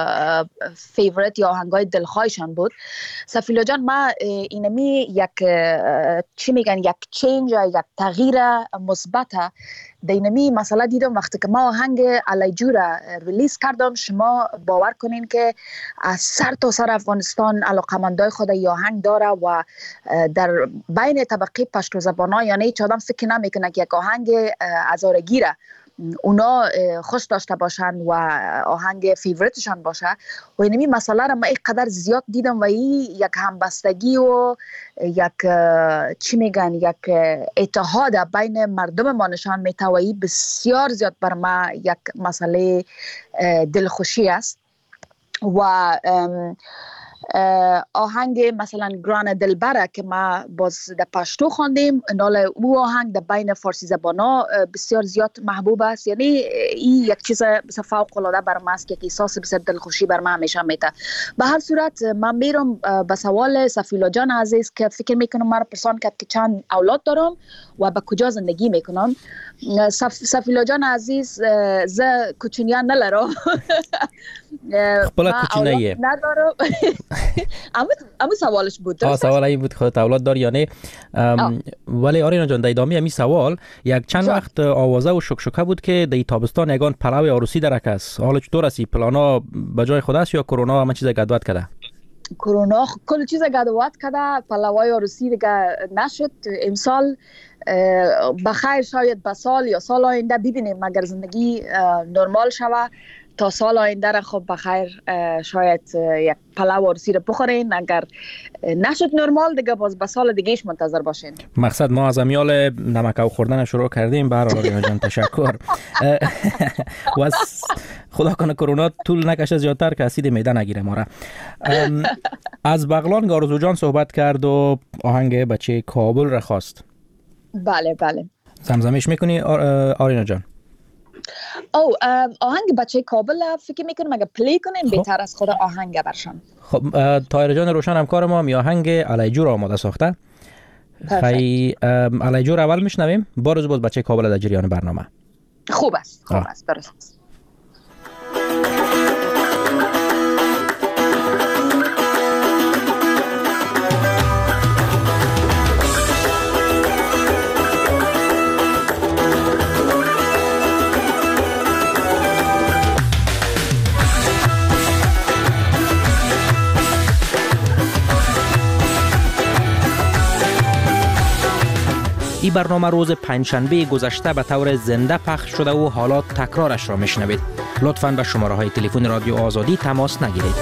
فیورت یا آهنگای دلخواهشان بود. صفی الله جان ما اینمی یک چی میگن یک چینج یک تغییر مثبت دینمی مسئله دیدم وقتی که ما آهنگ علیجو را ریلیز کردم. شما باور کنین که از سر تا سر افغانستان علاقمندای خود ای آهنگ داره و در بین طبقه پشتو زبان‌ها یعنی هیچ آدم فکر نمیکنه که یک آهنگ هزارگیره اونا خوش داشته باشن و آهنگ فیورتشان باشه و اینمی مسئله را من اینقدر زیاد دیدم و این یک همبستگی و یک چی میگن یک اتحاد بین مردم ما نشان میده و این بسیار زیاد بر ما یک مسئله دلخوشی است. و آهنگ مثلا گران دلبره که ما باز در پشتو خواندیم نال او آهنگ در بین فارسی زبانا بسیار زیاد محبوب است. یعنی این یک چیز بسیار فوق العاده بر ما است که احساس بسیار دلخوشی بر ما همیشه میده. به هر صورت من میرم به سوال صفی الله جان عزیز که فکر میکنم مرا پرسان کرد که چند اولاد دارم و به کجا زندگی میکنم. صفی الله جان عزیز ز کوچنیان نلرم خپل کوچنیه ندارم. اما سوالش بود. سوال این بود خودت اولاد داری یا نه. ولی آریانا جان در ادامه همین سوال یک چند وقت آوازه و شکشکه بود که در تابستان یگان پلاو عروسی درک است. حالا چطور است؟ پلانا به جای خود است یا کرونا همه چیز گدوت کرده؟ کرونا کل چیز گدوات کرده، پلوای عروسی دیگه نشد. امسال بخیر شاید به سال یا سال آینده ببینیم اگر زندگی نرمال شوه تا سال آینده را خب بخیر شاید یک پلو عروسی را بخورین. اگر نشد نرمال دیگه باز به سال دیگهش منتظر باشین. مقصد ما از امیال نمکو خوردن شروع کردیم. برای آریانا جان تشکر. و خدا کنه کرونا طول نکشه زیادتر که اسید معده نگیره ما را. از بغلان آرزو جان صحبت کرد و آهنگ بچه کابل را خواست. بله بله. زمزمش میکنی آریانا جان؟ آهنگ بچه کابل فکر میکنم اگه پلی کنین بهتر از خود آهنگ برشان. خب طاهر جان روشن همکار ما می آهنگ علیجور آماده ساخته. خیلی علیجور اول میشنویم، باز بچه کابل در جریان برنامه. خوب است درست است. این برنامه روز پنجشنبه گذشته به طور زنده پخش شده و حالا تکرارش را میشنوید. لطفاً به شماره های تلفن رادیو آزادی تماس نگیرید.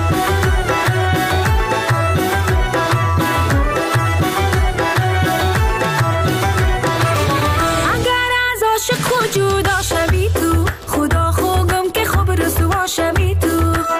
اگر از عاشق جدا شوی تو، خدا خوگم که خوب رسوا شوی تو.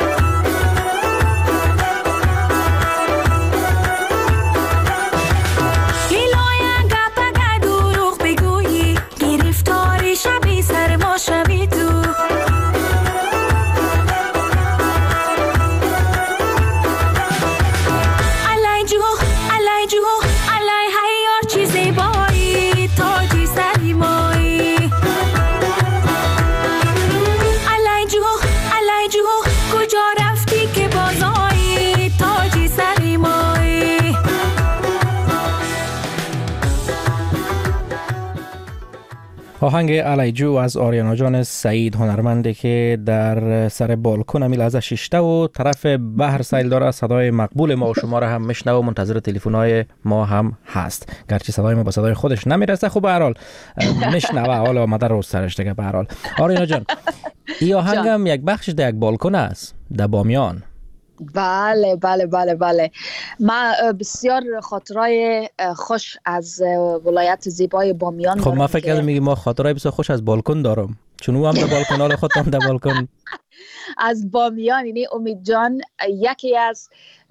آهنگ علیجو از آریانا جان سعید، هنرمنده که در سر بالکن امیل از شیشته و طرف بحر سیل داره. صدای مقبول ما و شما را هم میشنه و منتظر تلفن‌های ما هم هست، گرچه صدای ما با صدای خودش نمیرسه. خب به هر حال میشنوه، حالا آمده رو سرش دیگه. به هر حال آریانا جان، این آهنگ هم یک بخش در یک بالکن است در بامیان. بله بله بله بله. من بسیار خاطرای خوش از ولایت زیبای بامیان دارم. خب من فکر کردم میگی ما خاطرای بسیار خوش از بالکن دارم، چون او هم در بالکن، حالا خودم در بالکن از بامیان. یعنی امید جان یکی از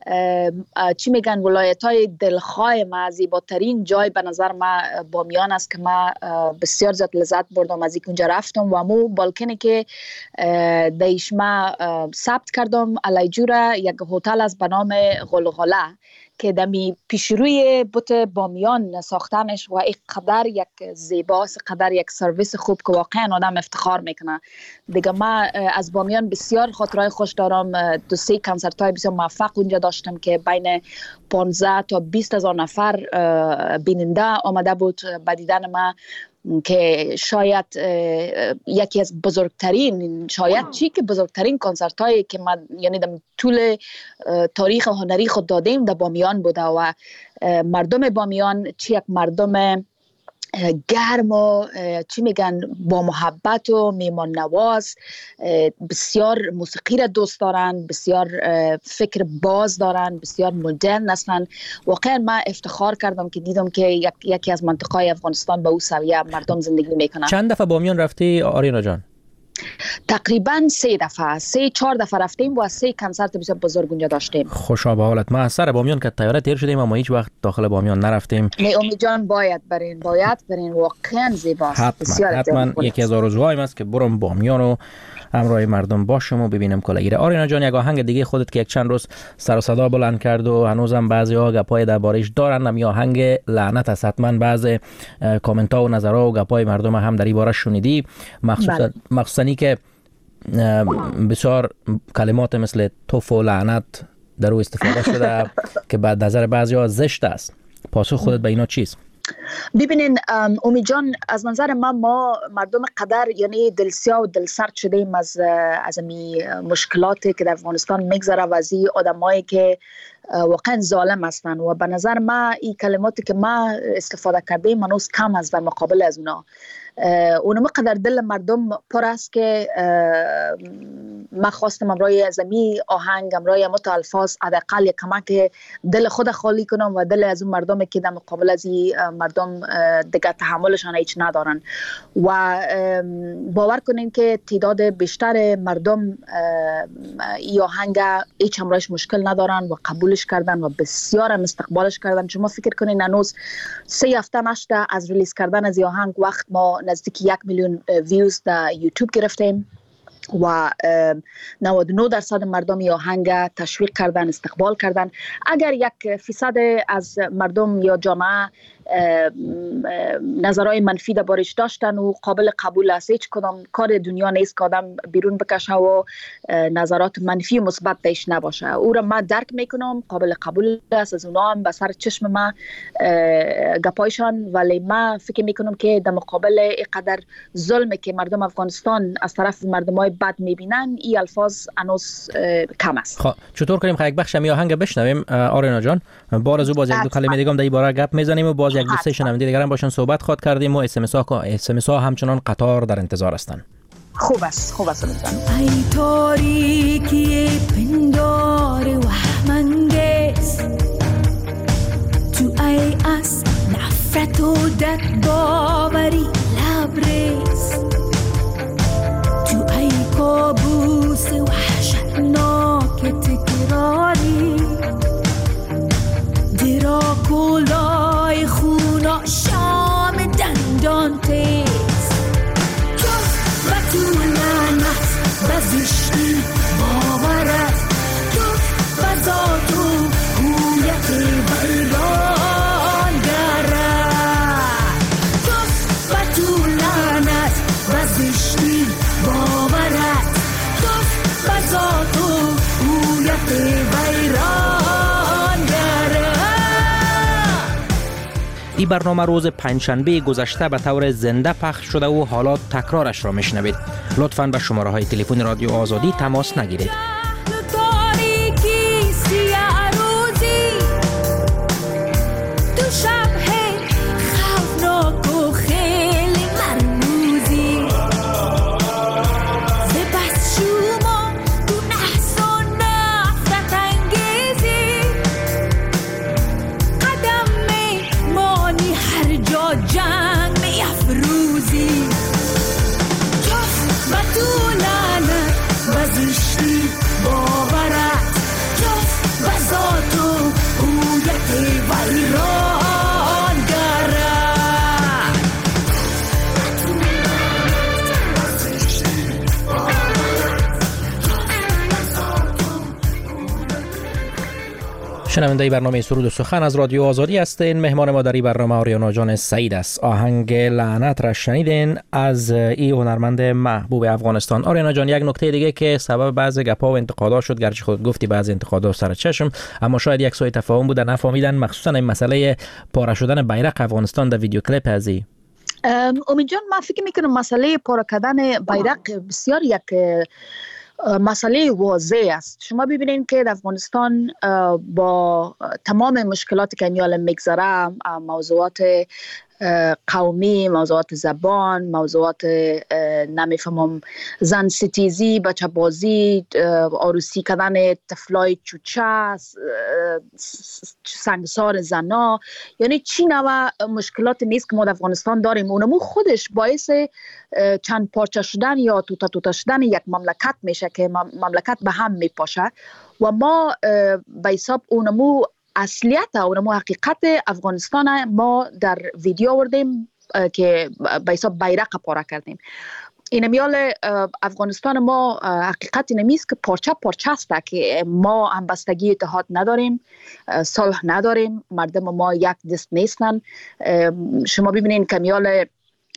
چی میگن ولایت‌های دلخواه ما، زیباترین جای به نظر ما بامیان است که ما بسیار زیاد لذت بردم از اینجا رفتم. و مو بالکنی که دیش ما ثبت کردم علیجوره، یک هتل از به نام غلغله که دمی پیشروی بوت بامیان ساختنش و اینقدر یک زیباست، قدر یک سرویس خوب که واقعا آدم افتخار میکنه دیگه. ما از بامیان بسیار خاطرهای خوش دارم. 2-3 کنسرت های بسیار موفق اونجا داشتم که بین 15 تا 20 هزار نفر بیننده آمده بود به دیدن ما، که شاید یکی از بزرگترین، شاید چی که بزرگترین کنسرت هایی که من یعنی در طول تاریخ هنری خود دادیم در بامیان بوده. و مردم بامیان چی یک مردم گرم و چی میگن با محبت و میمان نواز، بسیار موسیقی را دوست دارن، بسیار فکر باز دارن، بسیار مدرن هستن. واقعا من افتخار کردم که دیدم که یکی از منطقه‌های افغانستان به او سویه مردم زندگی میکنن. چند دفعه بامیان رفتی آریانا جان؟ تقریبا 3 دفعه 3-4 دفعه رفتیم و 3 کنسرت بسیار بزرگ اونجا داشتیم. خوشا به حالت. ما از سر بامیان که طیاره تیر شدیم اما هیچ وقت داخل بامیان نرفتیم. امید جان باید برین واقعا زیباست. حتما یکی از آرزوهایم است که برم بامیان و همراه مردم باشم و ببینم کلاگیره. آریانا جان، یک آهنگ دیگه خودت که یک چند روز سر و صدا بلند کرد و هنوزم بعضی‌ها گپای دربارش دارن، هم آهنگ لعنت است. حتما بعضی کامنت ها و نظرها و گپای مردم هم در این باره شنیدی، مخصوصا که بسیار کلمات مثل توف و لعنت در او استفاده شده که بعد نظر بعضی‌ها زشت است. پاسخ خودت به اینا چیست؟ ببینین امی جان، از نظر ما مردم قدر یعنی دلسیا و دلسرد شدیم از می مشکلاتی که در افغانستان میگذره و از این آدمایی که واقعا ظالم هستن و به نظر ما این کلماتی که ما استفاده کردیم منوز کم است در مقابل از اونا. اونم قدر دل مردم پر است که ما خواستم امروی از می آهنگ امروی مت الفاظ حداقل یک کمک دل خود خالی کنم و دل از اون مردم که در مقابل از این مردم دیگه تحملشان هیچ ندارن و باور کنین که تعداد بیشتر مردم این آهنگ هیچ امرویش مشکل ندارن و قبولش کردن و بسیار هم استقبالش کردن. شما فکر کنین هنوز 3 هفته نشده از ریلیز کردن از این آهنگ وقت ما نزدیک 1 میلیون ویوز در یوتیوب گرفتیم و 99% مردم این آهنگ تشویق کردن، استقبال کردن. اگر 1% از مردم یا جامعه نظرهای منفی دربارش داشتن و قابل قبول است، هیچ کدام کار دنیا نیست که آدم بیرون بکشه و نظرات منفی و مثبت بهش نباشه. او را من درک میکنم، قابل قبول است، از اونا هم به سر چشم ما گپایشان، ولی من فکر میکنم که در مقابل اینقدر ظلمی که مردم افغانستان از طرف مردمای بد میبینن این الفاظ هنوز کم است. خب چطور کنیم یک بخش می آهنگ بشنویم آریانا جان؟ بار از او باز یک دو کلمه دیگه هم در این باره گپ میزنیم و باز یک دو سه شنونده دیگه هم باشن صحبت خواد کردیم و اس ها همچنان قطار در انتظار هستن. خوب است ای تاریکی پندار وهمانگیز، تو ای از نفرت و دد باوری لبریز، تو ای کابوس وحشتناک تکراری، دراکولای خونا شام دندان تیز، جز و تو لعنت و زشتی باورت، جز و ذات و هویت ویران گرد، جز و تو لعنت و زشتی باورت، جز و ذات و هویت ویران گرد. این برنامه روز پنجشنبه گذشته به طور زنده پخش شده و حالا تکرارش را میشنوید. لطفاً به شماره های تلفن رادیو آزادی تماس نگیرید. شنونده برنامه سرود و سخن از رادیو آزادی هستین. مهمان ما در این برنامه آریانا جان سعید است. آهنگ لعنت را شنیدین از این هنرمند محبوب افغانستان. آریانا جان، یک نکته دیگه که سبب بعضی گپا و انتقادا شد، گرچه خود گفتی بعضی انتقادا سر چشم، اما شاید یک سوء تفاهم بود، نفهمیدن، مخصوصا این مسئله پاره شدن بیرق افغانستان در ویدیو کلیپ ازی. امید جان، من فکر میکنم مسئله پاره کردن بیرق بسیار یک مسئله واضح است. شما ببینید که در افغانستان با تمام مشکلاتی که میال میگذره، موضوعات قومی، موضوعات زبان، موضوعات نمیفهمم زن ستیزی، بچه بازی، عروسی کردن طفلای چوچه، سنگسار زنا، یعنی چی نوع مشکلات نیست که ما در افغانستان داریم. اونمو خودش باعث چند پارچه شدن یا توتا شدن یک مملکت میشه که مملکت به هم میپاشه و ما به حساب اونمو اصلیت اونمو حقیقت افغانستان ما در ویدیو آوردیم که به حساب بیرق پاره کردیم. این میال افغانستان ما حقیقت نمیست که پارچه است که ما همبستگی اتحاد نداریم، صلح نداریم، مردم ما یک دست نیستن. شما ببینین که میال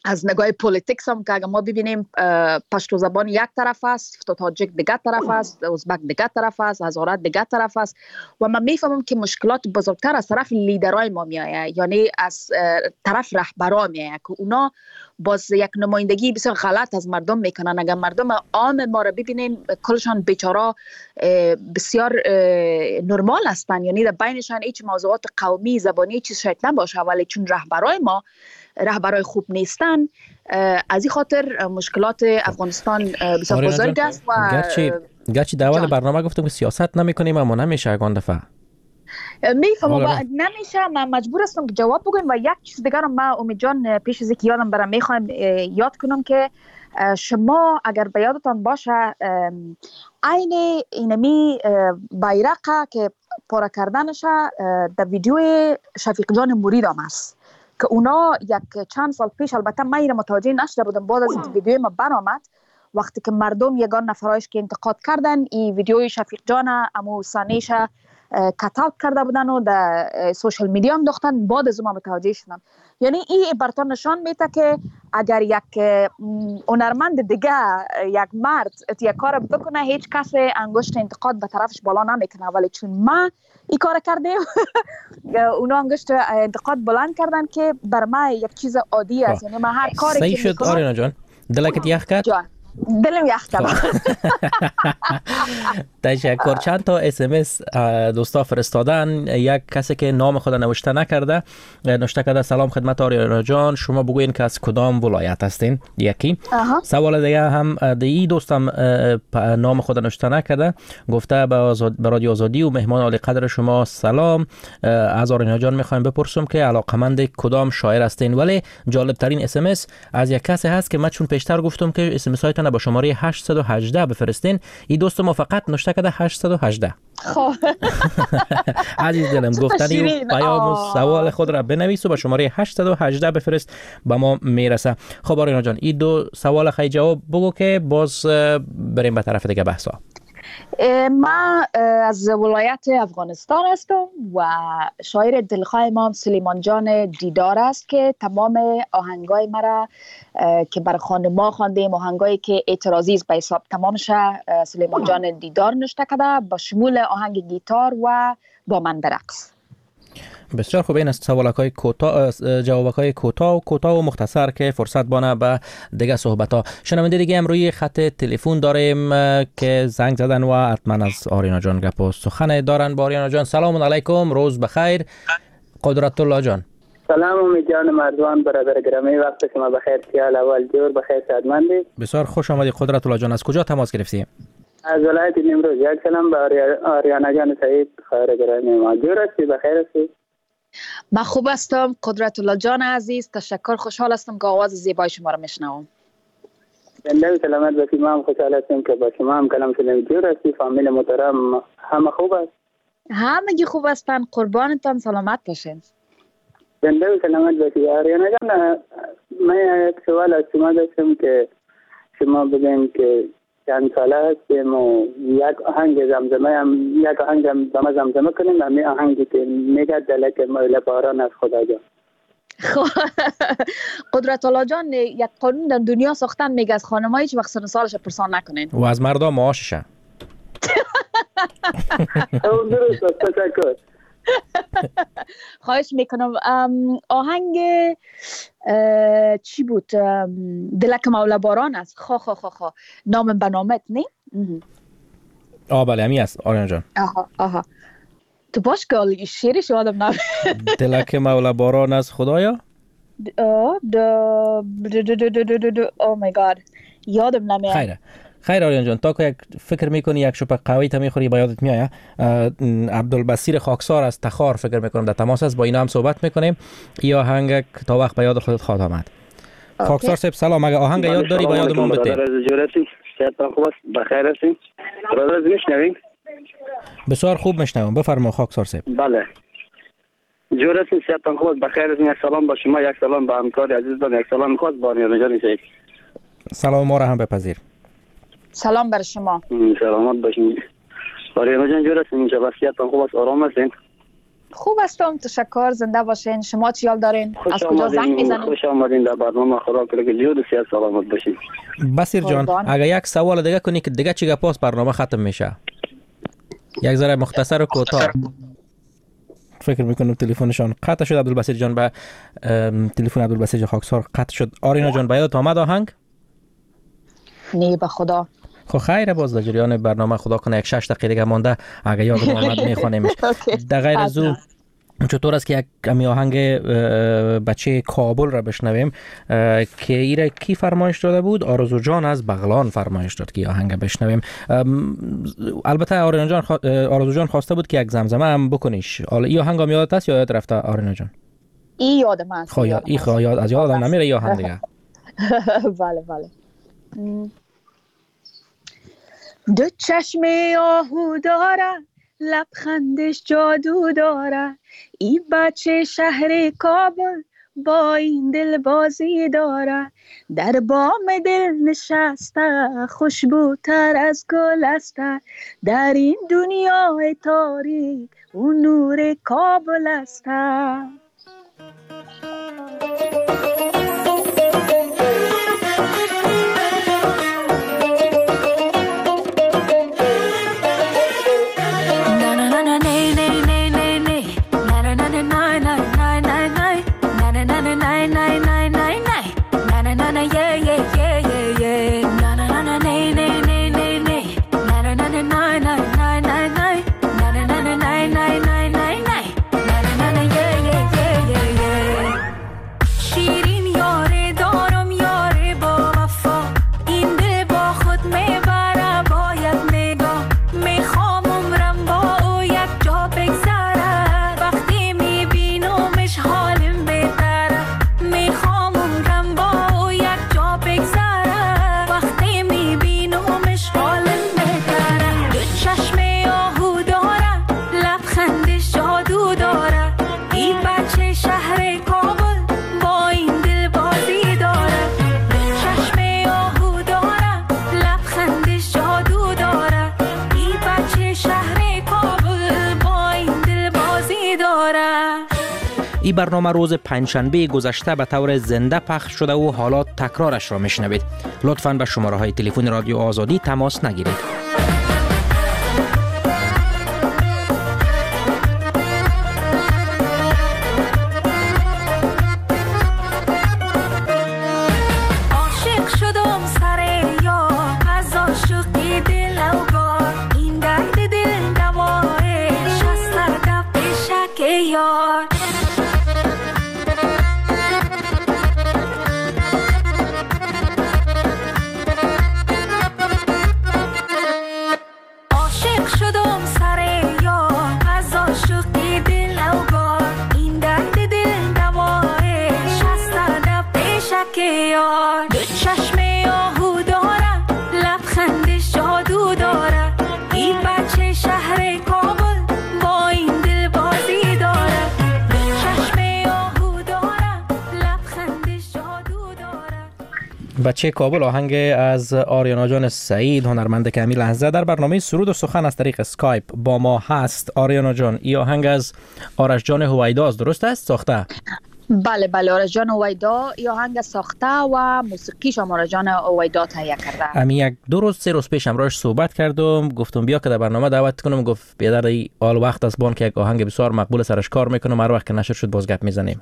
از نگاه پولیتیکس هم که اگر ما ببینیم پشتو زبان یک طرف است، تاجیک دیگر طرف است، ازبک دیگر طرف است، هزارت دیگر طرف است و من میفهمم که مشکلات بزرگتر از طرف لیدرای ما میآید، یعنی از طرف رهبران میآید که اونا باز یک نمایندگی بسیار غلط از مردم میکنن. اگر مردم عام ما را ببینین کلشان بیچاره بسیار نرمال هستن، یعنی در بینشان هیچ موضوعات قومی زبانی چیز شاید نباشه، ولی چون رهبرای ما رهبرای خوب نیستن از این خاطر مشکلات افغانستان بسیار بزرگ است. و گرچه اول برنامه گفتم که سیاست نمی‌کنیم اما نمیشه اگان دفعه میفهمم نمیشه. من مجبور هستم که جواب بگم و یک چیز دیگر هم من امید جان پیش از اینکه یادم برم میخوام یاد کنم که شما اگر به یادتان باشه عین اینمی بیرقه که پاره کردنش در ویدیو شفیق جان مرید هم است که اونا یک چند سال پیش، البته من این متوجه نشده بودم، بعد از اینکه ویدیو ما برآمد وقتی که مردم یگان نفرایش که انتقاد کردن این ویدیوی شفیق جان امو سانیش کتاب کرده بودن و در سوشل میدیا هم داختن، بعد از ما متوجه شدم. یعنی این برتان نشان میده که اگر یک هنرمند دیگه یک مرد یک کار بکنه هیچ کس انگشت انتقاد به طرفش بالا نمیکنه، ولی چون ما این کار کردیم اونا انگشت انتقاد بلند کردن که بر ما یک چیز عادی است. یعنی من هر کاری که میکنم. صحیح شد آریانا جان، دلکت یخ کرد؟ دلم یخ کرد. تشکر. چند تا SMS دوستا فرستادن. یک کسی که نام خود نوشته نکرده نوشته کرده سلام خدمت آریانا جان، شما بگوین که از کدام ولایت هستین. یکی سوال دیگه هم دی دوستم نام خود نوشته نکرده گفته به رادیو آزادی و مهمان عالی قدر شما سلام، از آریانا جان میخوایم بپرسم که علاقمند کدام شاعر هستین. ولی جالب ترین SMS از یک کسی هست که من چون پیشتر گفتم که SMS هایتون با شماره 818 بفرستین، این دوست ما فقط نوشته کرده 818. خب عزیز دلم گفتنی پیام و سوال خود را بنویس و با شماره 818 بفرست به ما میرسه. خب آریانا جان این دو سوال خیلی جواب بگو که باز بریم به طرف دیگه بحثا. من از ولایت افغانستان هستم و شاعر دلخواه ما سلیمان جان دیدار است که تمام آهنگای مرا که بر خانما خواندیم، آهنگایی که اعتراضی است به حساب تمامش سلیمان جان دیدار نوشته کرده با شمول آهنگ گیتار و با من برقص. بسیار خوب. این است سوالک‌های کوتاه، جوابک‌های کوتاه و مختصر که فرصت بانه به دیگه صحبت‌ها. شنونده دیگه هم روی خط تلفن داریم که زنگ زدن و حتما از آریانا جان گپ و سخن دارن. با آریانا جان سلام علیکم، روز بخیر. قدرت الله جان سلام امید جان مردوان برادر گرامی، وقت شما بخیر، خیال اول جور بخیر، سعادتمندی. بسیار خوش آمدید قدرت الله جان. از کجا تماس گرفتی؟ از ولایت نیمروز. یک سلام به آریانا جان سعید، خیر گرامی ما جور هستی، بخیر هستی؟ من خوب هستم قدرت الله جان عزیز، تشکر. خوشحال هستم که آواز زیبای شما را میشنوم. زنده سلامت باشی. ما هم خوشحال هستیم که با شما هم کلام شدیم. جور هستی؟ فامیل محترم همه خوب است؟ همگی خوب هستن، قربانتان، سلامت باشین. زنده سلامت باشی. آریانا جان من یک سوال از شما داشتم که شما بگین که چند ساله هستیم و یک آهنگ زمزمه به ما زمزمه کنیم، همین آهنگی که میگه دلک موله باران از خدا جان. قدرت الله جان یک قانون در دنیا ساختن میگه از خانم‌ها هیچ وقت سن سالش پرسان نکنین و از مردم معاششه. درست است، تشکر. خواهش میکنم. آهنگ چی بود؟ دلک موله باران است. نام به نامت نه؟ بله همی است آریانا جان. آها تو باش که شیرش یادم نمیاد. دلک موله باران از خدایا؟ او مای گاد یادم نمیاد. خیر آریانا جان، تا که یک فکر میکنی یک شوپ قهوه تا میخوری با یادت میآید. عبدالبصیر خاکسار از تخار فکر میکنم در تماس است، با اینا هم صحبت میکنیم. یا آهنگ تا وقت به یاد خودت خواهد آمد. خاکسار صاحب سلام، اگه آهنگ یاد داری با یادمون بده. برادر خوب است، بخیر هستین؟ برادر میشنوین؟ بسیار خوب میشنوم، بفرما خاکسار صاحب. بله جور هستین، صحتتان خوب است، بخیر هستین؟ یک سلام با شما، یک سلام به همکار عزیزتان، یک سلام میخواست با آریانا جان سعید. سلام ما را هم بپذیر. سلام بر شما. سلامت باشین. آریانا جان جور هستین؟ انشاءالله صحتتان خوب است، آرام هستین؟ خوب هستم، تشکر. زنده باشین. شما چی حال دارین؟ از کجا زنگ میزنین؟ خوش آمدین در برنامه خوراک رگلیو. بسیار سلامت باشین. بصیر جان، اگر یک سوال دیگه کنی که دیگه چی گپاس برنامه ختم میشه. یک ذره مختصر و کوتاه. فکر میکنم تلفنشان قطع شد. عبدالبصیر جان، به تلفن عبدالبصیر خاکسار قطع شد. آرینا جان، باید آمد آهنگ؟ نه به خدا. خب خیره، باز در جریان برنامه خدا کنه 6 دقیقه دیگه مونده، اگه یادم آمد میخوانیمش. در غیر از او چطور است که یک کمی آهنگ بچه کابل را بشنویم که ایره کی فرمایش داده بود؟ آرزو جان از بغلان فرمایش داد که آهنگ بشنویم. البته آرزو جان خواسته بود که یک زمزمه هم بکنیش. حالا این آهنگ هم یادت است یا یاد رفته آرینا جان؟ این یادم است. خب این از یادم نمیره یا آهنگ دیگه؟ بله بله. دو چشم آهو داره، لبخندش جادو داره، این بچه شهر کابل با این دل بازی داره، در بام دل نشسته خوشبوتر از گل است، در این دنیای تاریک اون نور کابل است. این برنامه روز پنجشنبه گذشته به طور زنده پخش شده و حالا تکرارش را میشنوید. لطفاً به شماره های تلفن رادیو آزادی تماس نگیرید. بچه کابل آهنگ از آریانا جان سعید، هنرمند که همین لحظه در برنامه سرود و سخن از طریق اسکایپ با ما هست. آریانا جان، این آهنگ از آرش جان هویدا درست است ساخته؟ بله بله، آرش جان هویدا این آهنگ ساخته و موسیقیش هم آرش جان هویدا تهیه کرده. امی یک 2-3 روز پیش امروز صحبت کردم، گفتم بیا که در برنامه دعوت کنم، گفت بیادر ای آل وقت از بان که یک آهنگ بسیار مقبول سرش کار میکنم، هر وقت که نشر شد باز گپ میزنیم.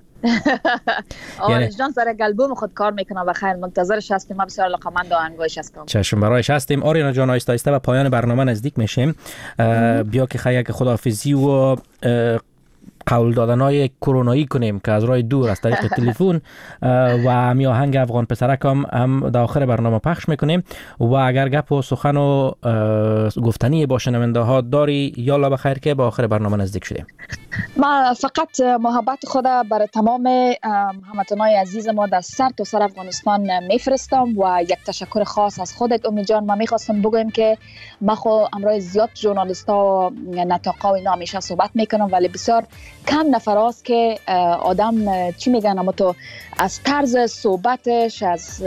آرش جان سر قلبم خود کار میکنه و خیر منتظرش هستیم. ما بسیار علاقه‌مند و آهنگایش هستم. چشم برایش هستیم. آریانا جان، آهسته آهسته به پایان برنامه نزدیک میشیم. بیا که خیلی خداحافظی و قول دادنای کرونایی کنیم که از راه دور از طریق تلفن و همی آهنگ افغان پسرک هم در آخر برنامه پخش میکنیم و اگر گپ و سخن و گفتنی با شنونده ها داری یالا بخیر که با آخر برنامه نزدیک شدیم. ما فقط محبت خود برای تمام هموطنان عزیز ما در سر تا سر افغانستان میفرستم و یک تشکر خاص از خودت امید جان. ما میخواستم بگویم که ما خو امروز زیاد ژورنالیستا و نطقا و اینا همیشه صحبت میکنم ولی بسیار کم نفر است که آدم چی میگن اما تو از طرز صحبتش از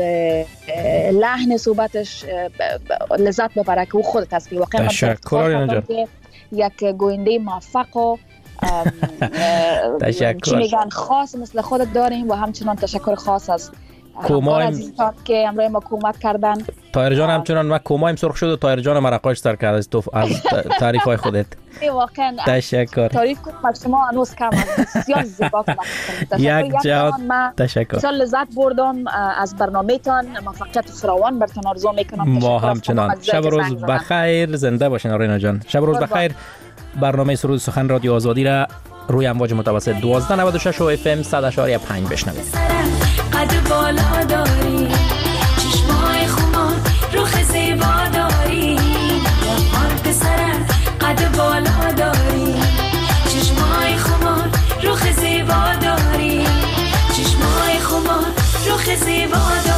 لحن صحبتش لذت ببره که او خودت هست. واقعا تشکر آریانا جان. یک گوینده موفق و تشکر. میگن خاص مثل خودت داریم و همچنان تشکر خاص از همکار عزیزان که امروز ما کمک کردن. طاهر جان همچنان ما کمایم سرخ شد و طاهر جان مرقاش سر کرد از تعریف های خودت. واقعا تشکر. تعریف کنم شما هنوز کم است. بسیار زیبا کمک یک جهان تشکر. بسیار لذت بردم از برنامه‌تان. موفقیت فراوان براتون آرزو میکنم. ما همچنان. شب و روز بخیر. زنده باشین آریانا جان. شب و روز بخیر. برنامه سرود سخن رادیو آزادی را روی امواج متوسط 1296 و FM 100.5 بشنوید. قد بالا داری، چشمای خمار، رخ زیبا داری، جوان پسرم قد بالا داری، چشمای خمار، رخ زیبا داری، چشمای خمار، رخ زیبا داری.